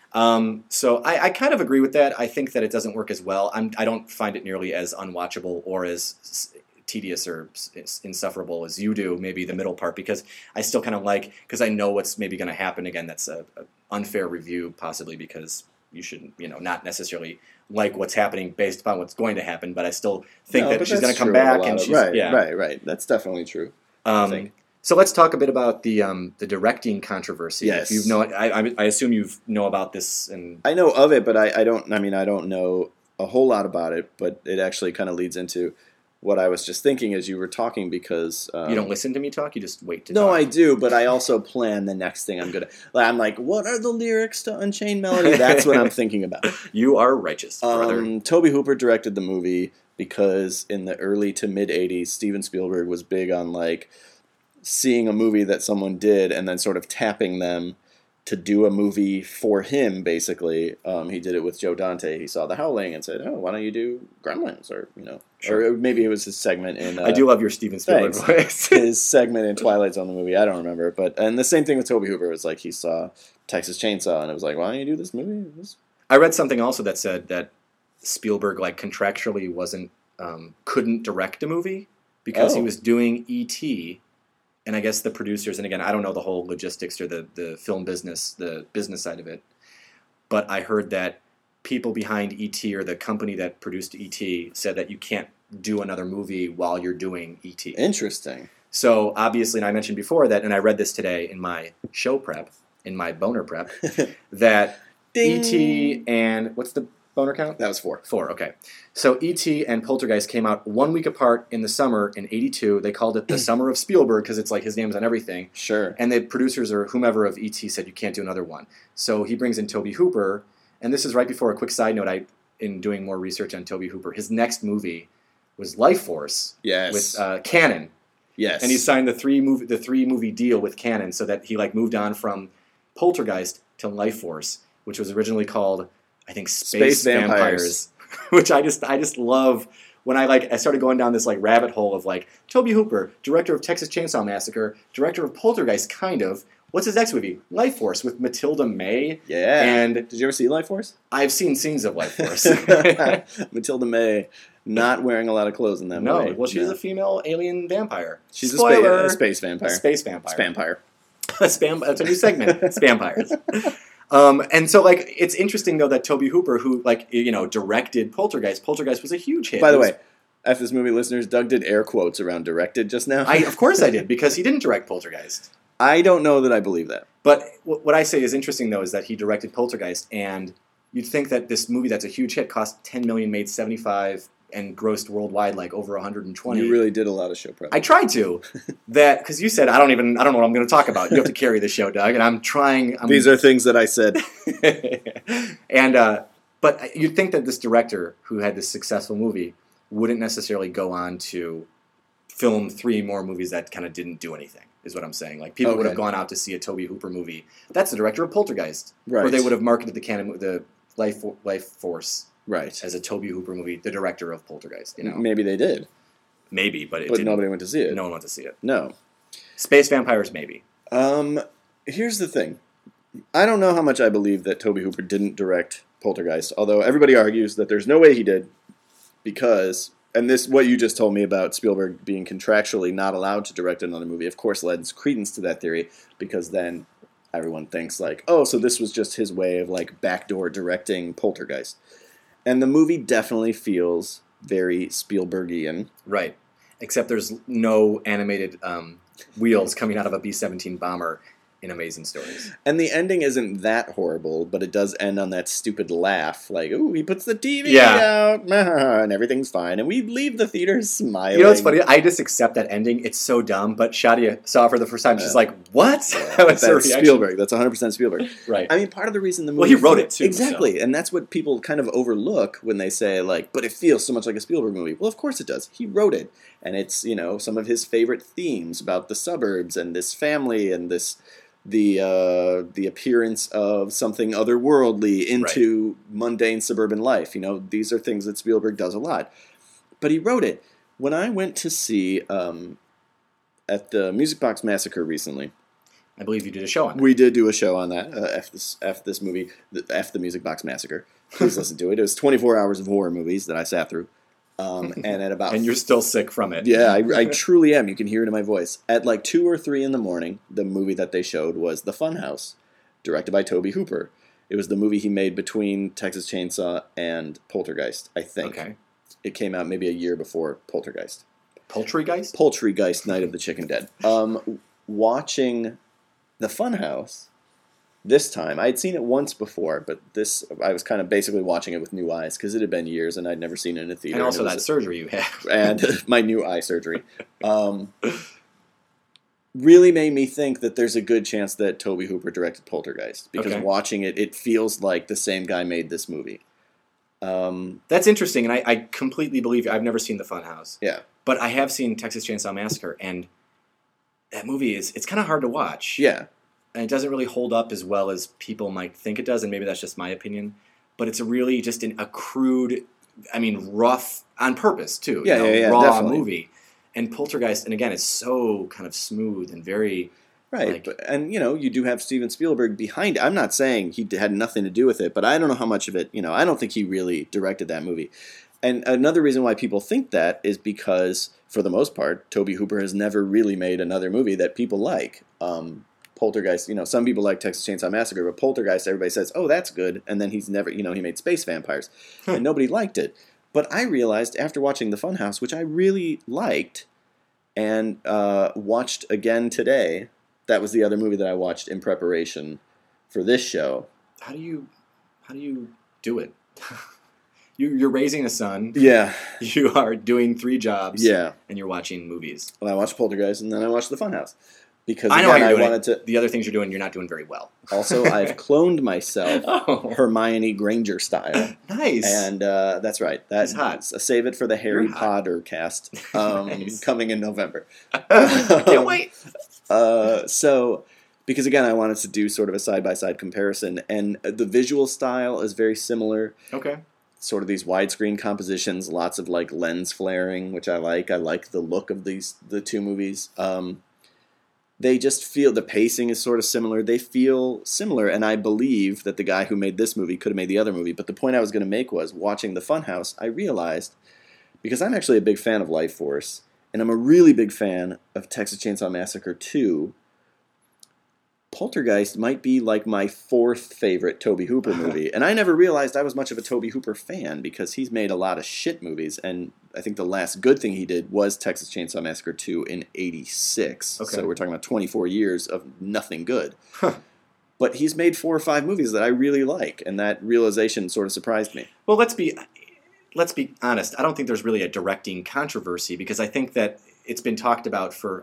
So I kind of agree with that. I think that it doesn't work as well. I don't find it nearly as unwatchable or as tedious or insufferable as you do, maybe the middle part, because I still kind of because I know what's maybe going to happen. Again, that's a unfair review, possibly because you shouldn't, not necessarily like what's happening based upon what's going to happen, but I still think that she's going to come back and she's right. That's definitely true. I think. So let's talk a bit about the directing controversy. Yes. If I assume you know about this. And I know of it, but I don't know a whole lot about it, but it actually kind of leads into what I was just thinking as you were talking, because you don't listen to me talk, you just wait to talk. No, I do, but I also plan the next thing I'm I'm like, what are the lyrics to Unchained Melody? That's what I'm thinking about. You are righteous, brother. Tobe Hooper directed the movie because in the early to mid 80s, Steven Spielberg was big on seeing a movie that someone did and then sort of tapping them to do a movie for him, basically. He did it with Joe Dante. He saw The Howling and said, why don't you do Gremlins? Or, Sure. Or maybe it was his segment in... I do love your Steven Spielberg voice. His segment in Twilight Zone, the movie. I don't remember. And the same thing with Tobe Hooper. It was like he saw Texas Chainsaw and it was like, why don't you do this movie? I read something also that said that Spielberg contractually couldn't direct a movie because he was doing E.T., and I guess the producers, and again, I don't know the whole logistics or the film business, the business side of it, but I heard that people behind E.T. or the company that produced E.T. said that you can't do another movie while you're doing E.T. Interesting. So obviously, and I mentioned before that, and I read this today in my show prep, in my boner prep, that E.T. and what's the boner count? That was 4. 4, okay. So E.T. and Poltergeist came out 1 week apart in the summer in 82. They called it the Summer of Spielberg because it's like his name's on everything. Sure. And the producers or whomever of E.T. said you can't do another one. So he brings in Tobe Hooper, and this is right before a quick side note. In doing more research on Tobe Hooper, his next movie was Life Force with Cannon. Yes. And he signed the three movie deal with Cannon so that he moved on from Poltergeist to Life Force, which was originally called, I think, Space Vampires, which I just love. When I started going down this rabbit hole of Tobe Hooper, director of Texas Chainsaw Massacre, director of Poltergeist, kind of. What's his next movie? Life Force with Matilda May. Yeah. And did you ever see Life Force? I've seen scenes of Life Force. Matilda May not wearing a lot of clothes in that movie. No, well, she's a female alien vampire. She's a space vampire. A space vampire. Spampire. That's a new segment. Spampires. And so, it's interesting, though, that Tobe Hooper, who, directed Poltergeist was a huge hit. By the way, after this movie, listeners, Doug did air quotes around directed just now. Of course I did, because he didn't direct Poltergeist. I don't know that I believe that. But what I say is interesting, though, is that he directed Poltergeist, and you'd think that this movie that's a huge hit cost $10 million, made $75 and grossed worldwide like over 120. You really did a lot of show prep. I tried to. Because you said I don't know what I'm going to talk about. You have to carry the show, Doug, and I'm trying. These are things that I said. And but you'd think that this director who had this successful movie wouldn't necessarily go on to film 3 more movies that kind of didn't do anything. Is what I'm saying. Like people would have gone out to see a Tobe Hooper movie. That's the director of Poltergeist, right? Or they would have marketed the Life Force. Right. As a Tobe Hooper movie, the director of Poltergeist, you know. Maybe they did. Maybe, but nobody went to see it. No one went to see it. No. Space Vampires, maybe. Here's the thing. I don't know how much I believe that Tobe Hooper didn't direct Poltergeist, although everybody argues that there's no way he did because, and this, what you just told me about Spielberg being contractually not allowed to direct another movie, of course lends credence to that theory, because then everyone thinks like, oh, so this was just his way of like backdoor directing Poltergeist. And the movie definitely feels very Spielbergian. Right. Except there's no animated wheels coming out of a B-17 bomber in Amazing Stories. And the ending isn't that horrible, but it does end on that stupid laugh. Like, ooh, he puts the TV out, and everything's fine. And we leave the theater smiling. You know what's funny? I just accept that ending. It's so dumb, but Shadia saw it for the first time. She's like, what? That's Spielberg. That's 100% Spielberg. Right. I mean, part of the reason the movie... Well, he wrote it, too. Exactly. So. And that's what people kind of overlook when they say, like, but it feels so much like a Spielberg movie. Well, of course it does. He wrote it. And it's, you know, some of his favorite themes about the suburbs and this family and this... The appearance of something otherworldly into mundane suburban life. You know, these are things that Spielberg does a lot. But he wrote it. When I went to see at the Music Box Massacre recently, I believe you did a show on it. We did do a show on that. F this movie, F the Music Box Massacre. Please listen to it. It was 24 hours of horror movies that I sat through. And at about and you're still sick from it. Yeah, I truly am. You can hear it in my voice. At like 2 or 3 in the morning, the movie that they showed was The Funhouse, directed by Tobe Hooper. It was the movie he made between Texas Chainsaw and Poltergeist, I think. Okay. It came out maybe a year before Poltergeist. Poultrygeist? Poultrygeist, Night of the Chicken Dead. Watching The Funhouse... This time, I had seen it once before, but I was kind of basically watching it with new eyes because it had been years and I'd never seen it in a theater. And also that surgery you had. And my new eye surgery. Really made me think that there's a good chance that Tobe Hooper directed Poltergeist because watching it, it feels like the same guy made this movie. That's interesting, and I completely believe you. I've never seen The Funhouse. Yeah. But I have seen Texas Chainsaw Massacre, and that movie it's kind of hard to watch. Yeah. And it doesn't really hold up as well as people might think it does, and maybe that's just my opinion. But it's a really just a crude, rough, on purpose, too. Raw definitely. Movie. And Poltergeist, and again, it's so kind of smooth and very... Right, and you do have Steven Spielberg behind it. I'm not saying he had nothing to do with it, but I don't know how much of it, I don't think he really directed that movie. And another reason why people think that is because, for the most part, Tobe Hooper has never really made another movie that people like. Poltergeist, some people like Texas Chainsaw Massacre, but Poltergeist, everybody says, oh, that's good. And then he's never, he made Space Vampires. And nobody liked it. But I realized after watching The Funhouse, which I really liked, and watched again today, that was the other movie that I watched in preparation for this show. How do you do it? You're raising a son. Yeah. You are doing 3 jobs. Yeah. And you're watching movies. Well, I watched Poltergeist, and then I watched The Funhouse. Because I know again, I wanted to. The other things you're doing, you're not doing very well. Also, I've cloned myself Hermione Granger style. Nice. And that's right. That's hot. Save it for the Harry Potter cast coming in November. Can't wait. So, because again, I wanted to do sort of a side-by-side comparison, and the visual style is very similar. Okay. Sort of these widescreen compositions, lots of like lens flaring, which I like. I like the look of the 2 movies. They just feel, the pacing is sort of similar. They feel similar, and I believe that the guy who made this movie could have made the other movie. But the point I was going to make was, watching The Funhouse, I realized, because I'm actually a big fan of Life Force, and I'm a really big fan of Texas Chainsaw Massacre 2, Poltergeist might be like my 4th favorite Tobe Hooper movie. And I never realized I was much of a Tobe Hooper fan, because he's made a lot of shit movies, and I think the last good thing he did was Texas Chainsaw Massacre 2 in 86. Okay. So we're talking about 24 years of nothing good. Huh. But he's made 4 or 5 movies that I really like, and that realization sort of surprised me. Well, let's be honest. I don't think there's really a directing controversy because I think that it's been talked about for,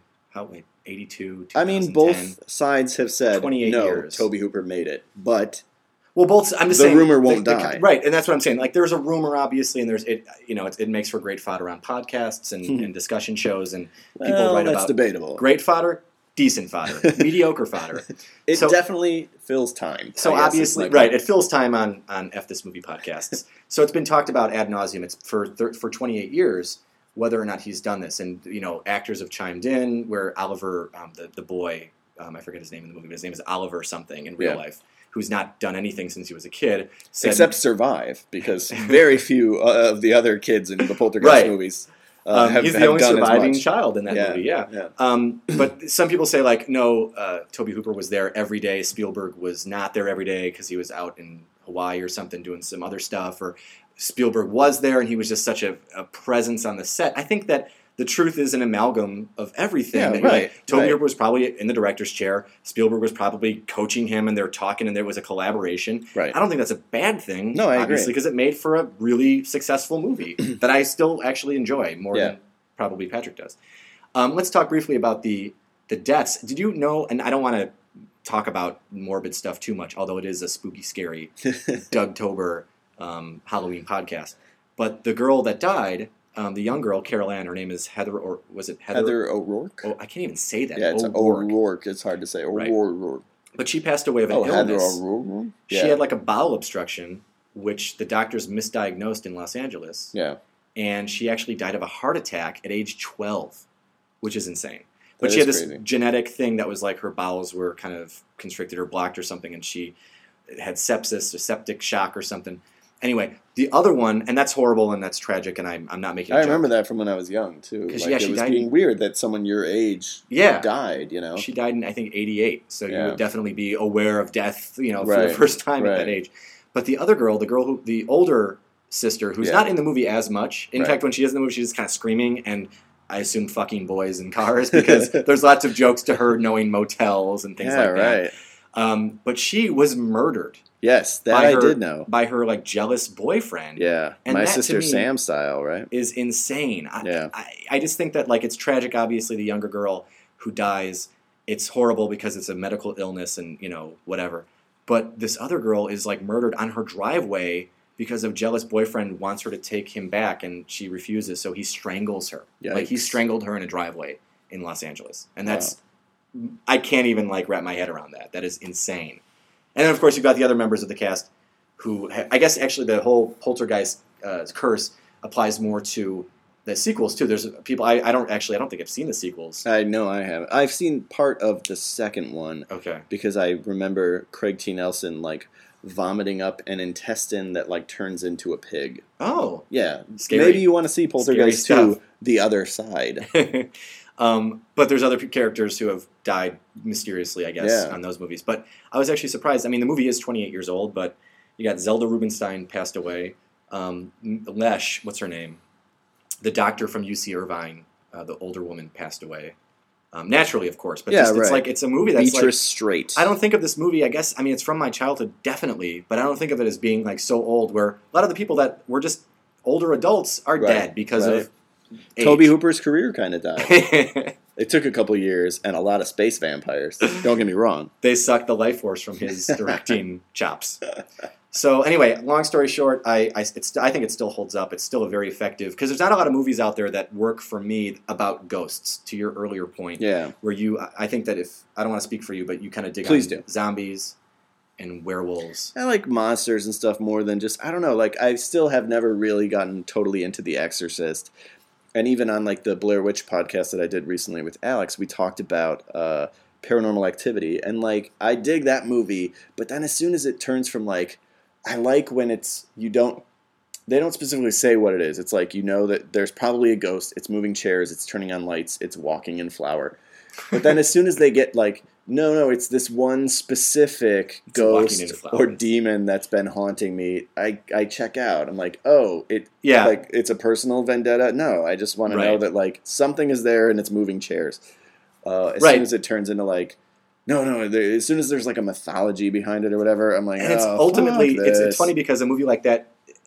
82, 2010. Both sides have said, 28 years. Tobe Hooper made it. But I'm just saying. The rumor won't die. Right, and that's what I'm saying. Like, there's a rumor, obviously, and it makes for great fodder on podcasts and discussion shows, and people write about debatable. Great fodder, decent fodder, mediocre fodder. It definitely fills time. So obviously, right, it fills time on F This Movie podcasts. So it's been talked about ad nauseum. It's for 28 years whether or not he's done this, and actors have chimed in. Where Oliver, the boy, I forget his name in the movie, but his name is Oliver something in real life, who's not done anything since he was a kid, except survive, because very few of the other kids in the Poltergeist movies. He's the only surviving child in that movie, yeah. But some people say, no, Tobe Hooper was there every day. Spielberg was not there every day because he was out in Hawaii or something doing some other stuff. Or Spielberg was there and he was just such a presence on the set. I think that the truth is an amalgam of everything. Yeah, right. Tobe Hooper was probably in the director's chair. Spielberg was probably coaching him, and they're talking, and there was a collaboration. Right. I don't think that's a bad thing. No, I obviously, because it made for a really successful movie that I still actually enjoy more than probably Patrick does. Let's talk briefly about the deaths. Did you know? And I don't want to talk about morbid stuff too much, although it is a spooky, scary Doug Tober Halloween podcast. But the girl that died. The young girl, Carol Ann, her name is Heather, or was it Heather? Heather O'Rourke? Oh, I can't even say that. Yeah, it's O'Rourke. It's hard to say. O'Rourke. Right. But she passed away of an illness. Heather O'Rourke? Yeah. She had a bowel obstruction, which the doctors misdiagnosed in Los Angeles. Yeah. And she actually died of a heart attack at age 12, which is insane. But she had this genetic thing that was her bowels were kind of constricted or blocked or something, and she had sepsis or septic shock or something. Anyway, the other one, and that's horrible and that's tragic, and I'm not making a joke. I remember that from when I was young, too. Because, it was being weird that someone your age died, She died in, I think, 88, so you would definitely be aware of death, for the first time at that age. But the other girl, the older sister, who's not in the movie as much. In fact, when she is in the movie, she's just kind of screaming, and I assume fucking boys in cars, because there's lots of jokes to her knowing motels and things like that. But she was murdered. Yes, I did know. By her jealous boyfriend. Yeah, and My Sister Sam style, right? Is insane. I just think that it's tragic. Obviously, the younger girl who dies, it's horrible because it's a medical illness and whatever. But this other girl is murdered on her driveway because a jealous boyfriend wants her to take him back and she refuses. So he strangles her. Yikes. He strangled her in a driveway in Los Angeles, and that's I can't even wrap my head around that. That is insane. And then, of course, you've got the other members of the cast who, I guess, actually, the whole Poltergeist curse applies more to the sequels, too. There's people, I don't think I've seen the sequels. I know I haven't. I've seen part of the second one. Okay. Because I remember Craig T. Nelson, vomiting up an intestine that, turns into a pig. Oh. Yeah. Scary. Maybe you want to see Poltergeist 2, The Other Side. But there's other characters who have died mysteriously, I guess, on those movies. But I was actually surprised. I mean, the movie is 28 years old, but you got Zelda Rubinstein passed away. Lesh, what's her name? The doctor from UC Irvine, the older woman, passed away. Naturally, of course. But it's a movie that's Beatrice Straight. I don't think of this movie, I guess, it's from my childhood, definitely, but I don't think of it as being so old, where a lot of the people that were just older adults are dead because of age. Tobe Hooper's career kind of died. It took a couple years and a lot of space vampires. Don't get me wrong. They sucked the life force from his directing chops. So anyway, long story short, I think it still holds up. It's still very effective because there's not a lot of movies out there that work for me about ghosts. To your earlier point, where I think that I don't want to speak for you, but you kind of dig on zombies and werewolves. I like monsters and stuff more than just, I don't know. I still have never really gotten totally into The Exorcist. And even on the Blair Witch podcast that I did recently with Alex, we talked about Paranormal Activity. And I dig that movie, but then as soon as it turns from I like when they don't specifically say what it is. It's that there's probably a ghost, it's moving chairs, it's turning on lights, it's walking in flour. But then as soon as they get no, it's this one specific ghost or demon that's been haunting me, I check out. I'm it's a personal vendetta? No, I just want to know that something is there and it's moving chairs. As soon as it turns into no, as soon as there's a mythology behind it or whatever, I'm and it's ultimately, it's funny because a movie like that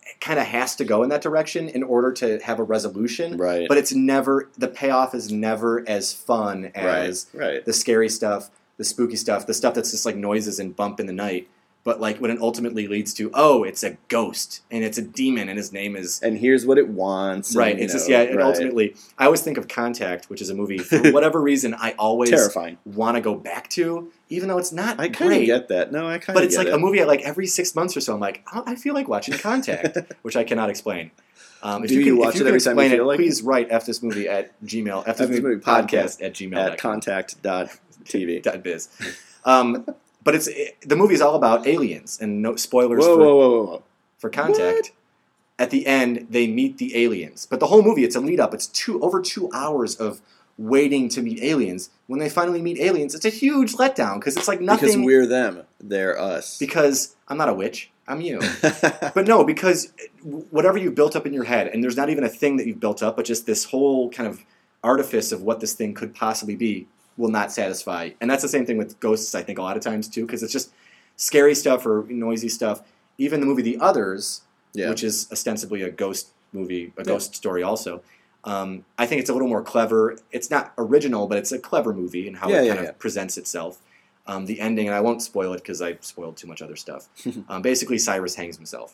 kind of has to go in that direction in order to have a resolution. Right. But it's never, the payoff is never as fun as the scary stuff, the spooky stuff, the stuff that's just like noises and bump in the night. But like when it ultimately leads to, oh, it's a ghost and it's a demon and his name is... And here's what it wants. Right. And, it's just, and ultimately, I always think of Contact, which is a movie, for whatever reason, I always want to go back to, even though it's not I kind of get that. No, I kind of get it. But it's like a movie like every 6 months or so, I'm like, oh, I feel like watching Contact, which I cannot explain. If you watch it every time you feel like it? Please write fthismovie at Gmail, fthismoviepodcast at gmail.com. At contact.tv. .biz. But the movie is all about aliens, and no spoilers for Contact. What? At the end, they meet the aliens. But the whole movie, it's a lead-up. It's over 2 hours of waiting to meet aliens. When they finally meet aliens, it's a huge letdown, because it's like nothing... Because we're them. They're us. Because I'm not a witch. I'm you. But no, because whatever you've built up in your head, and there's not even a thing that you've built up, but just this whole kind of artifice of what this thing could possibly be, will not satisfy. And that's the same thing with ghosts, I think, a lot of times, too, because it's just scary stuff or noisy stuff. Even the movie The Others, which is ostensibly a ghost movie, a ghost story also, I think it's a little more clever. It's not original, but it's a clever movie in how it kind of presents itself. The ending, and I won't spoil it because I spoiled too much other stuff. Basically, Cyrus hangs himself.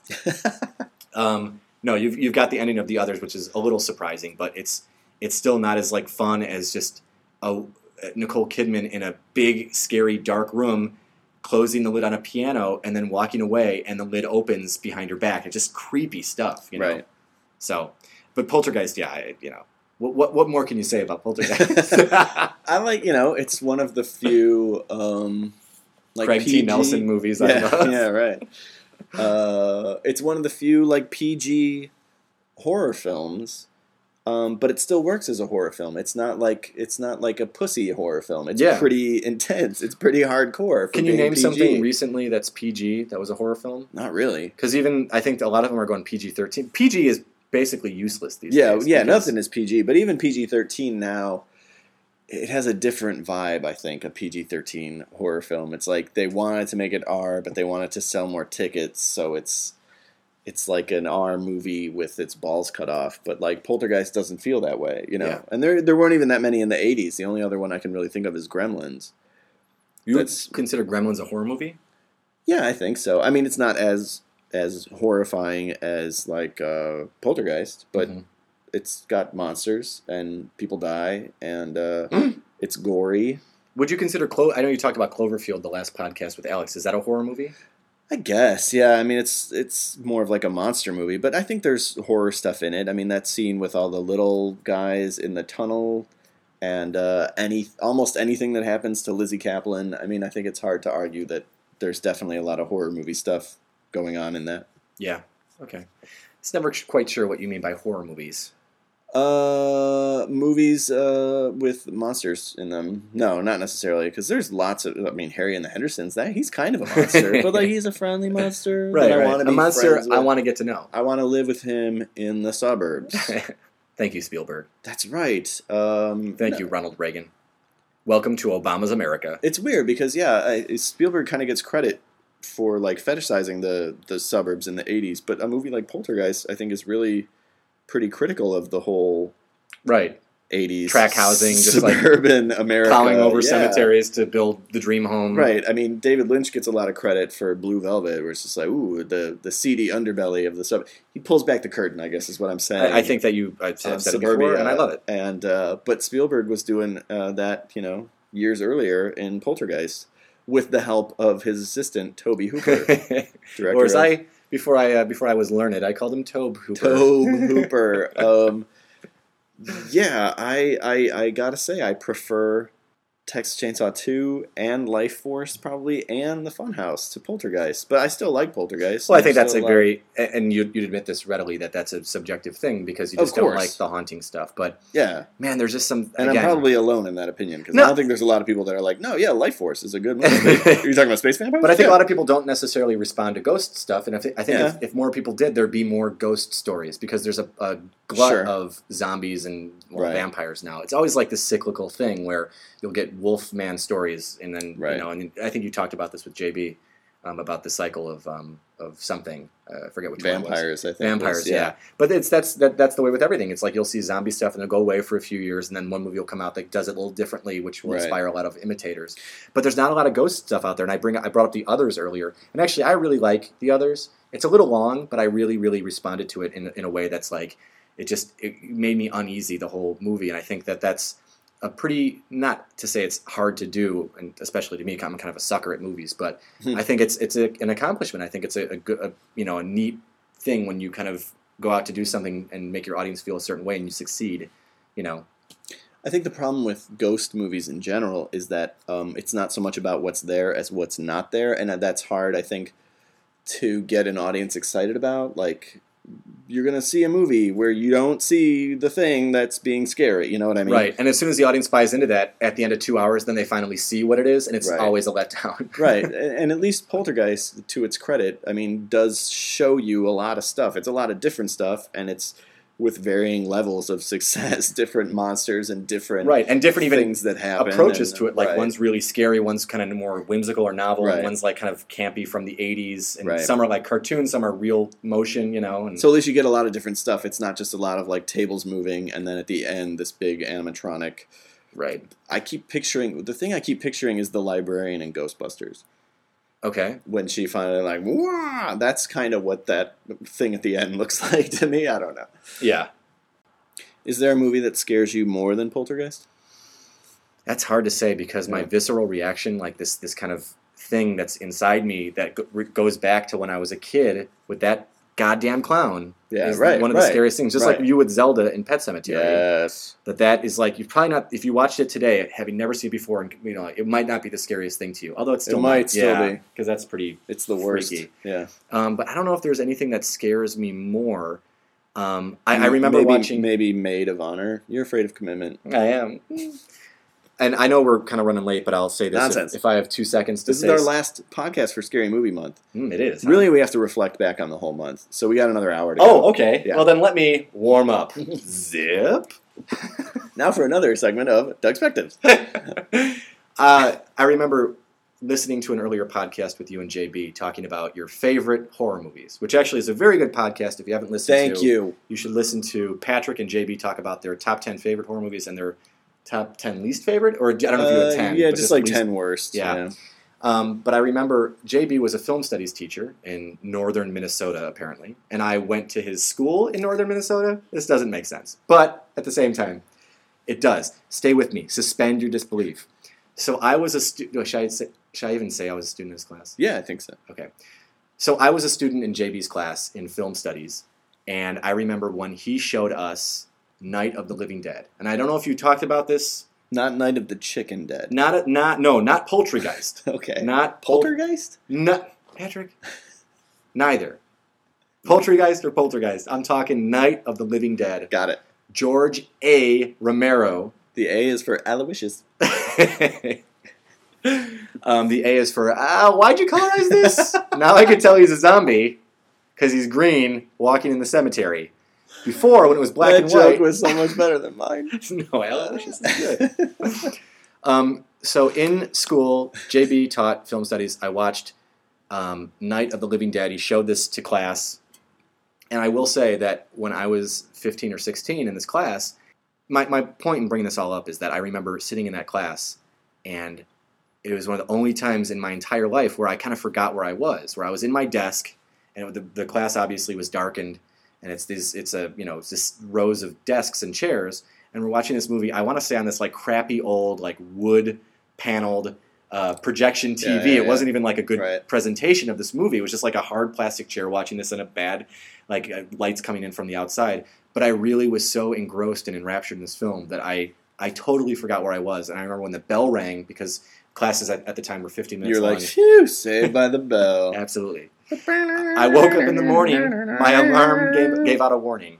No, you've got the ending of The Others, which is a little surprising, but it's still not as like fun as just Nicole Kidman in a big, scary, dark room, closing the lid on a piano, and then walking away, and the lid opens behind her back. It's just creepy stuff, you know. Right. So, but Poltergeist, what more can you say about Poltergeist? I like, it's one of the few like Craig T. Nelson movies. I love. Yeah, right. It's one of the few like PG horror films. But it still works as a horror film. It's not like a pussy horror film. It's pretty intense. It's pretty hardcore. Can you name something recently that's PG that was a horror film? Not really. Because even I think a lot of them are going PG-13. PG is basically useless these days. Yeah, nothing is PG. But even PG-13 now, it has a different vibe, I think, a PG-13 horror film. It's like they wanted to make it R, but they wanted to sell more tickets, so it's like an R movie with its balls cut off, but like Poltergeist doesn't feel that way, Yeah. And there weren't even that many in the 80s. The only other one I can really think of is Gremlins. You would consider Gremlins a horror movie? Yeah, I think so. I mean, it's not as horrifying as like Poltergeist, but it's got monsters and people die and it's gory. Would you consider I know you talked about Cloverfield the last podcast with Alex. Is that a horror movie? I guess, yeah. I mean, it's more of like a monster movie, but I think there's horror stuff in it. I mean, that scene with all the little guys in the tunnel, and almost anything that happens to Lizzie Kaplan. I mean, I think it's hard to argue that there's definitely a lot of horror movie stuff going on in that. Yeah. Okay. It's never quite sure what you mean by horror movies. Movies with monsters in them. No, not necessarily, because there's lots of. I mean, Harry and the Hendersons. He's kind of a monster, but like he's a friendly monster. Right. I want to be a monster. I want to get to know. I want to live with him in the suburbs. Thank you, Spielberg. That's right. Thank you, Ronald Reagan. Welcome to Obama's America. It's weird because Spielberg kind of gets credit for like fetishizing the suburbs in the 80s, but a movie like Poltergeist, I think, is really pretty critical of the whole 80s track housing, just suburban America, plowing over cemeteries to build the dream home. Right. I mean, David Lynch gets a lot of credit for Blue Velvet, where it's just like, ooh, the seedy underbelly of the suburb. He pulls back the curtain, I guess, is what I'm saying. I think that I've said it before, and I love it. And but Spielberg was doing that, years earlier in Poltergeist with the help of his assistant Tobe Hooper, director. Or as before I was learned, I called him Tobe Hooper. Tobe Hooper. Yeah, I gotta say, I prefer Texas Chainsaw 2 and Life Force probably, and The Funhouse to Poltergeist. But I still like Poltergeist. Well, I think that's and you'd admit this readily, that's a subjective thing because you just don't like the haunting stuff. But yeah, man, there's just some... And I'm probably alone in that opinion because I don't think there's a lot of people that are like, no, yeah, Life Force is a good movie. Are you talking about Space Vampires? But I think a lot of people don't necessarily respond to ghost stuff. And I think if more people did, there'd be more ghost stories because there's a glut of zombies and vampires now. It's always like this cyclical thing where you'll get Wolfman stories, and then and I think you talked about this with JB. about the cycle of something. I forget which vampires, one I think. Vampires, yeah. But that's the way with everything. It's like you'll see zombie stuff and it'll go away for a few years, and then one movie will come out that does it a little differently, which will inspire a lot of imitators. But there's not a lot of ghost stuff out there, and I brought up The Others earlier, and actually I really like The Others. It's a little long, but I really, really responded to it in a way that's like it made me uneasy the whole movie, and I think that's a pretty, not to say it's hard to do, and especially to me, I'm kind of a sucker at movies, but I think it's an accomplishment. I think it's a good, a neat thing when you kind of go out to do something and make your audience feel a certain way and you succeed, I think the problem with ghost movies in general is that it's not so much about what's there as what's not there, and that's hard, I think, to get an audience excited about. Like, you're going to see a movie where you don't see the thing that's being scary. You know what I mean? Right. And as soon as the audience buys into that, at the end of 2 hours, then they finally see what it is, and it's always a letdown. Right. And at least Poltergeist, to its credit, does show you a lot of stuff. It's a lot of different stuff, and it's with varying levels of success, different monsters and different different things that happen. Approaches to it, like one's really scary, one's kind of more whimsical or novel, and one's like kind of campy from the 80s, and some are like cartoons, some are real motion, And so at least you get a lot of different stuff. It's not just a lot of like tables moving, and then at the end, this big animatronic. Right. The thing I keep picturing is the librarian in Ghostbusters. Okay. When she finally wah! That's kind of what that thing at the end looks like to me. I don't know. Yeah. Is there a movie that scares you more than Poltergeist? That's hard to say because my visceral reaction, like this kind of thing that's inside me that goes back to when I was a kid with that goddamn clown. Yeah, is one of the scariest things. Just like you with Zelda in Pet Sematary. Yes. That is like, you've probably not, if you watched it today, having never seen it before, and it might not be the scariest thing to you. Although it might still be. Because that's pretty It's the worst. Freaky. Yeah. But I don't know if there's anything that scares me more. I remember watching... Maybe Maid of Honor. You're afraid of commitment. I am. And I know we're kind of running late, but I'll say this. Nonsense. If I have 2 seconds to say... This is our last podcast for Scary Movie Month. It is. Really, we have to reflect back on the whole month. So we got another hour to go. Oh, okay. Yeah. Well, then let me warm up. Zip. Now for another segment of Doug's Perspectives. I remember listening to an earlier podcast with you and JB talking about your favorite horror movies, which actually is a very good podcast. If you haven't listened Thank you. You should listen to Patrick and JB talk about their top 10 favorite horror movies and their top 10 least favorite, or I don't know if you had 10. Yeah, just like 10 worst. Yeah. But I remember JB was a film studies teacher in northern Minnesota, apparently, and I went to his school in northern Minnesota. This doesn't make sense. But at the same time, it does. Stay with me. Suspend your disbelief. So I was a student. Should I even say I was a student in his class? Yeah, I think so. Okay. So I was a student in JB's class in film studies, and I remember when he showed us Night of the Living Dead. And I don't know if you talked about this. Not Night of the Chicken Dead. Not Poltergeist. Okay. Not Poltergeist? No, Patrick. Neither. Poltergeist or Poltergeist. I'm talking Night of the Living Dead. Got it. George A. Romero. The A is for Aloysius. The A is for, why'd you colorize this? Now I can tell he's a zombie because he's green walking in the cemetery. Before, when it was black and white... That joke was so much better than mine. No, Aloysius is good. So in school, JB taught film studies. I watched Night of the Living Dead. He showed this to class. And I will say that when I was 15 or 16 in this class, my point in bringing this all up is that I remember sitting in that class, and it was one of the only times in my entire life where I kind of forgot where I was in my desk, and the class obviously was darkened, and it's this rows of desks and chairs, and we're watching this movie. I want to say on this like crappy old like wood paneled projection TV. It wasn't even like a good presentation of this movie. It was just like a hard plastic chair watching this in a bad lights coming in from the outside. But I really was so engrossed and enraptured in this film that I totally forgot where I was. And I remember when the bell rang, because classes at the time were 15 minutes long. You're like, phew, saved by the bell. Absolutely. I woke up in the morning. My alarm gave out a warning.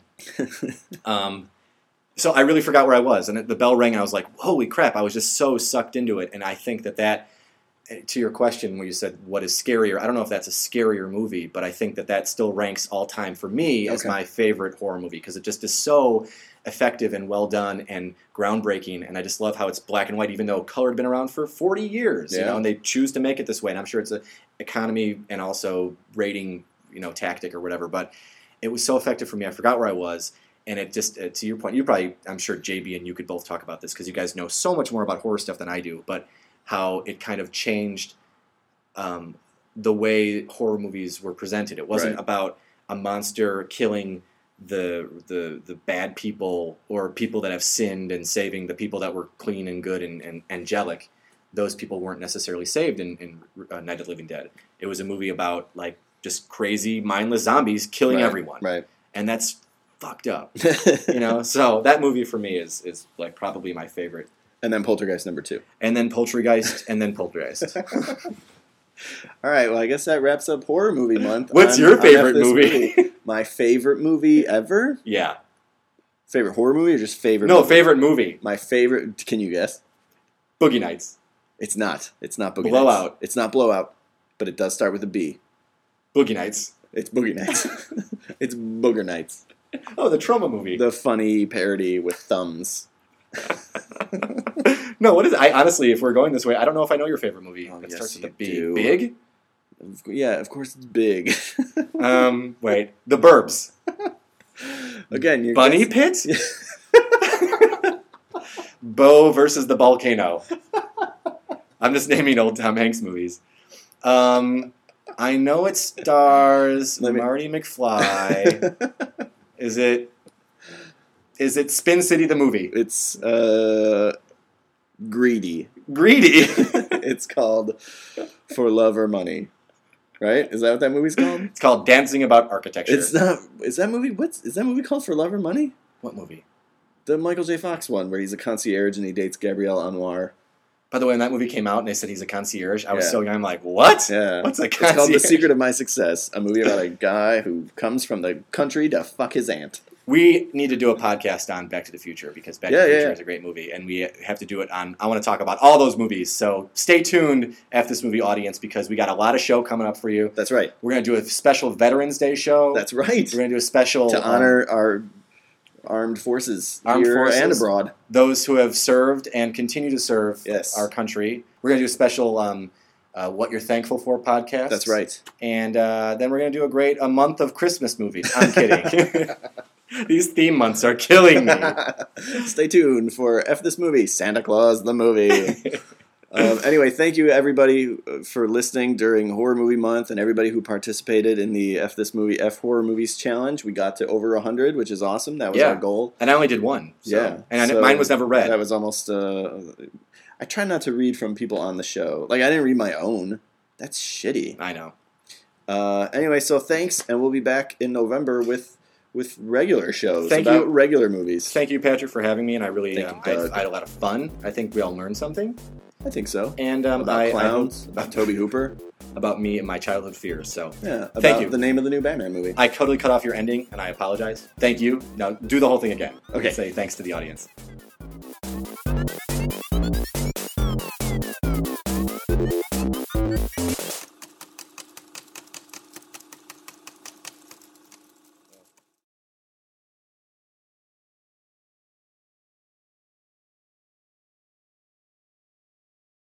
So I really forgot where I was. And the bell rang, and I was like, holy crap. I was just so sucked into it. And I think that to your question where you said, what is scarier? I don't know if that's a scarier movie, but I think that still ranks all time for me as my favorite horror movie, because it just is so effective and well done and groundbreaking, and I just love how it's black and white, even though color had been around for 40 years, you know, and they choose to make it this way, and I'm sure it's an economy and also rating, you know, tactic or whatever, but it was so effective for me. I forgot where I was, and it just, to your point, you probably, I'm sure JB and you could both talk about this because you guys know so much more about horror stuff than I do, but how it kind of changed the way horror movies were presented. It wasn't about a monster killing the bad people or people that have sinned and saving the people that were clean and good and angelic. Those people weren't necessarily saved in Night of the Living Dead. It was a movie about like just crazy mindless zombies killing everyone. Right. And that's fucked up. You know? So that movie for me is like probably my favorite. And then Poltergeist number 2. And then Poltergeist and then Poltergeist. All right, well, I guess that wraps up Horror Movie Month. What's your favorite movie? My favorite movie ever? Yeah. Favorite horror movie or just favorite movie? Favorite movie. My favorite, can you guess? Boogie Nights. It's not. It's not Boogie Blowout. Nights. It's not Blowout, but it does start with a B. Boogie Nights. It's Boogie Nights. It's Booger Nights. Oh, the Troma movie. The funny parody with thumbs. No, what is it? I honestly, if we're going this way, I don't know if I know your favorite movie. It starts with a B. Do. Big? Yeah, of course it's Big. Wait. The Burbs. Again, you're Bunny Pit? Bo versus the Volcano. I'm just naming old Tom Hanks movies. I know it stars Marty McFly. Is it Spin City the movie? It's Greedy. Greedy? It's called For Love or Money. Right? Is that what that movie's called? It's called Dancing About Architecture. It's not. Is that movie called For Love or Money? What movie? The Michael J. Fox one where he's a concierge and he dates Gabrielle Anwar. By the way, when that movie came out and they said he's a concierge, I was so young. I'm like, what? Yeah. What's a concierge? It's called The Secret of My Success, a movie about a guy who comes from the country to fuck his aunt. We need to do a podcast on Back to the Future because Back to the Future is a great movie, and we have to do it on. I want to talk about all those movies, so stay tuned after this movie, audience, because we got a lot of show coming up for you. That's right. We're going to do a special Veterans Day show. That's right. We're going to do a special to honor our armed forces here and abroad. Those who have served and continue to serve our country. We're going to do a special What You're Thankful For podcast. That's right. And then we're going to do a month of Christmas movies. I'm kidding. These theme months are killing me. Stay tuned for F This Movie, Santa Claus the Movie. Anyway, thank you everybody for listening during Horror Movie Month and everybody who participated in the F This Movie, F Horror Movies Challenge. We got to over 100, which is awesome. That was our goal. And I only did one. So. And mine was never read. That was almost... I try not to read from people on the show. Like, I didn't read my own. That's shitty. I know. Anyway, so thanks, and we'll be back in November with regular shows about regular movies. Thank you, Patrick, for having me, and I really I had a lot of fun. I think we all learned something. I think so. And about clowns, about Tobe Hooper, about me and my childhood fears. So thank you. The name of the new Batman movie. I totally cut off your ending, and I apologize. Thank you. Now do the whole thing again. Okay. Say thanks to the audience.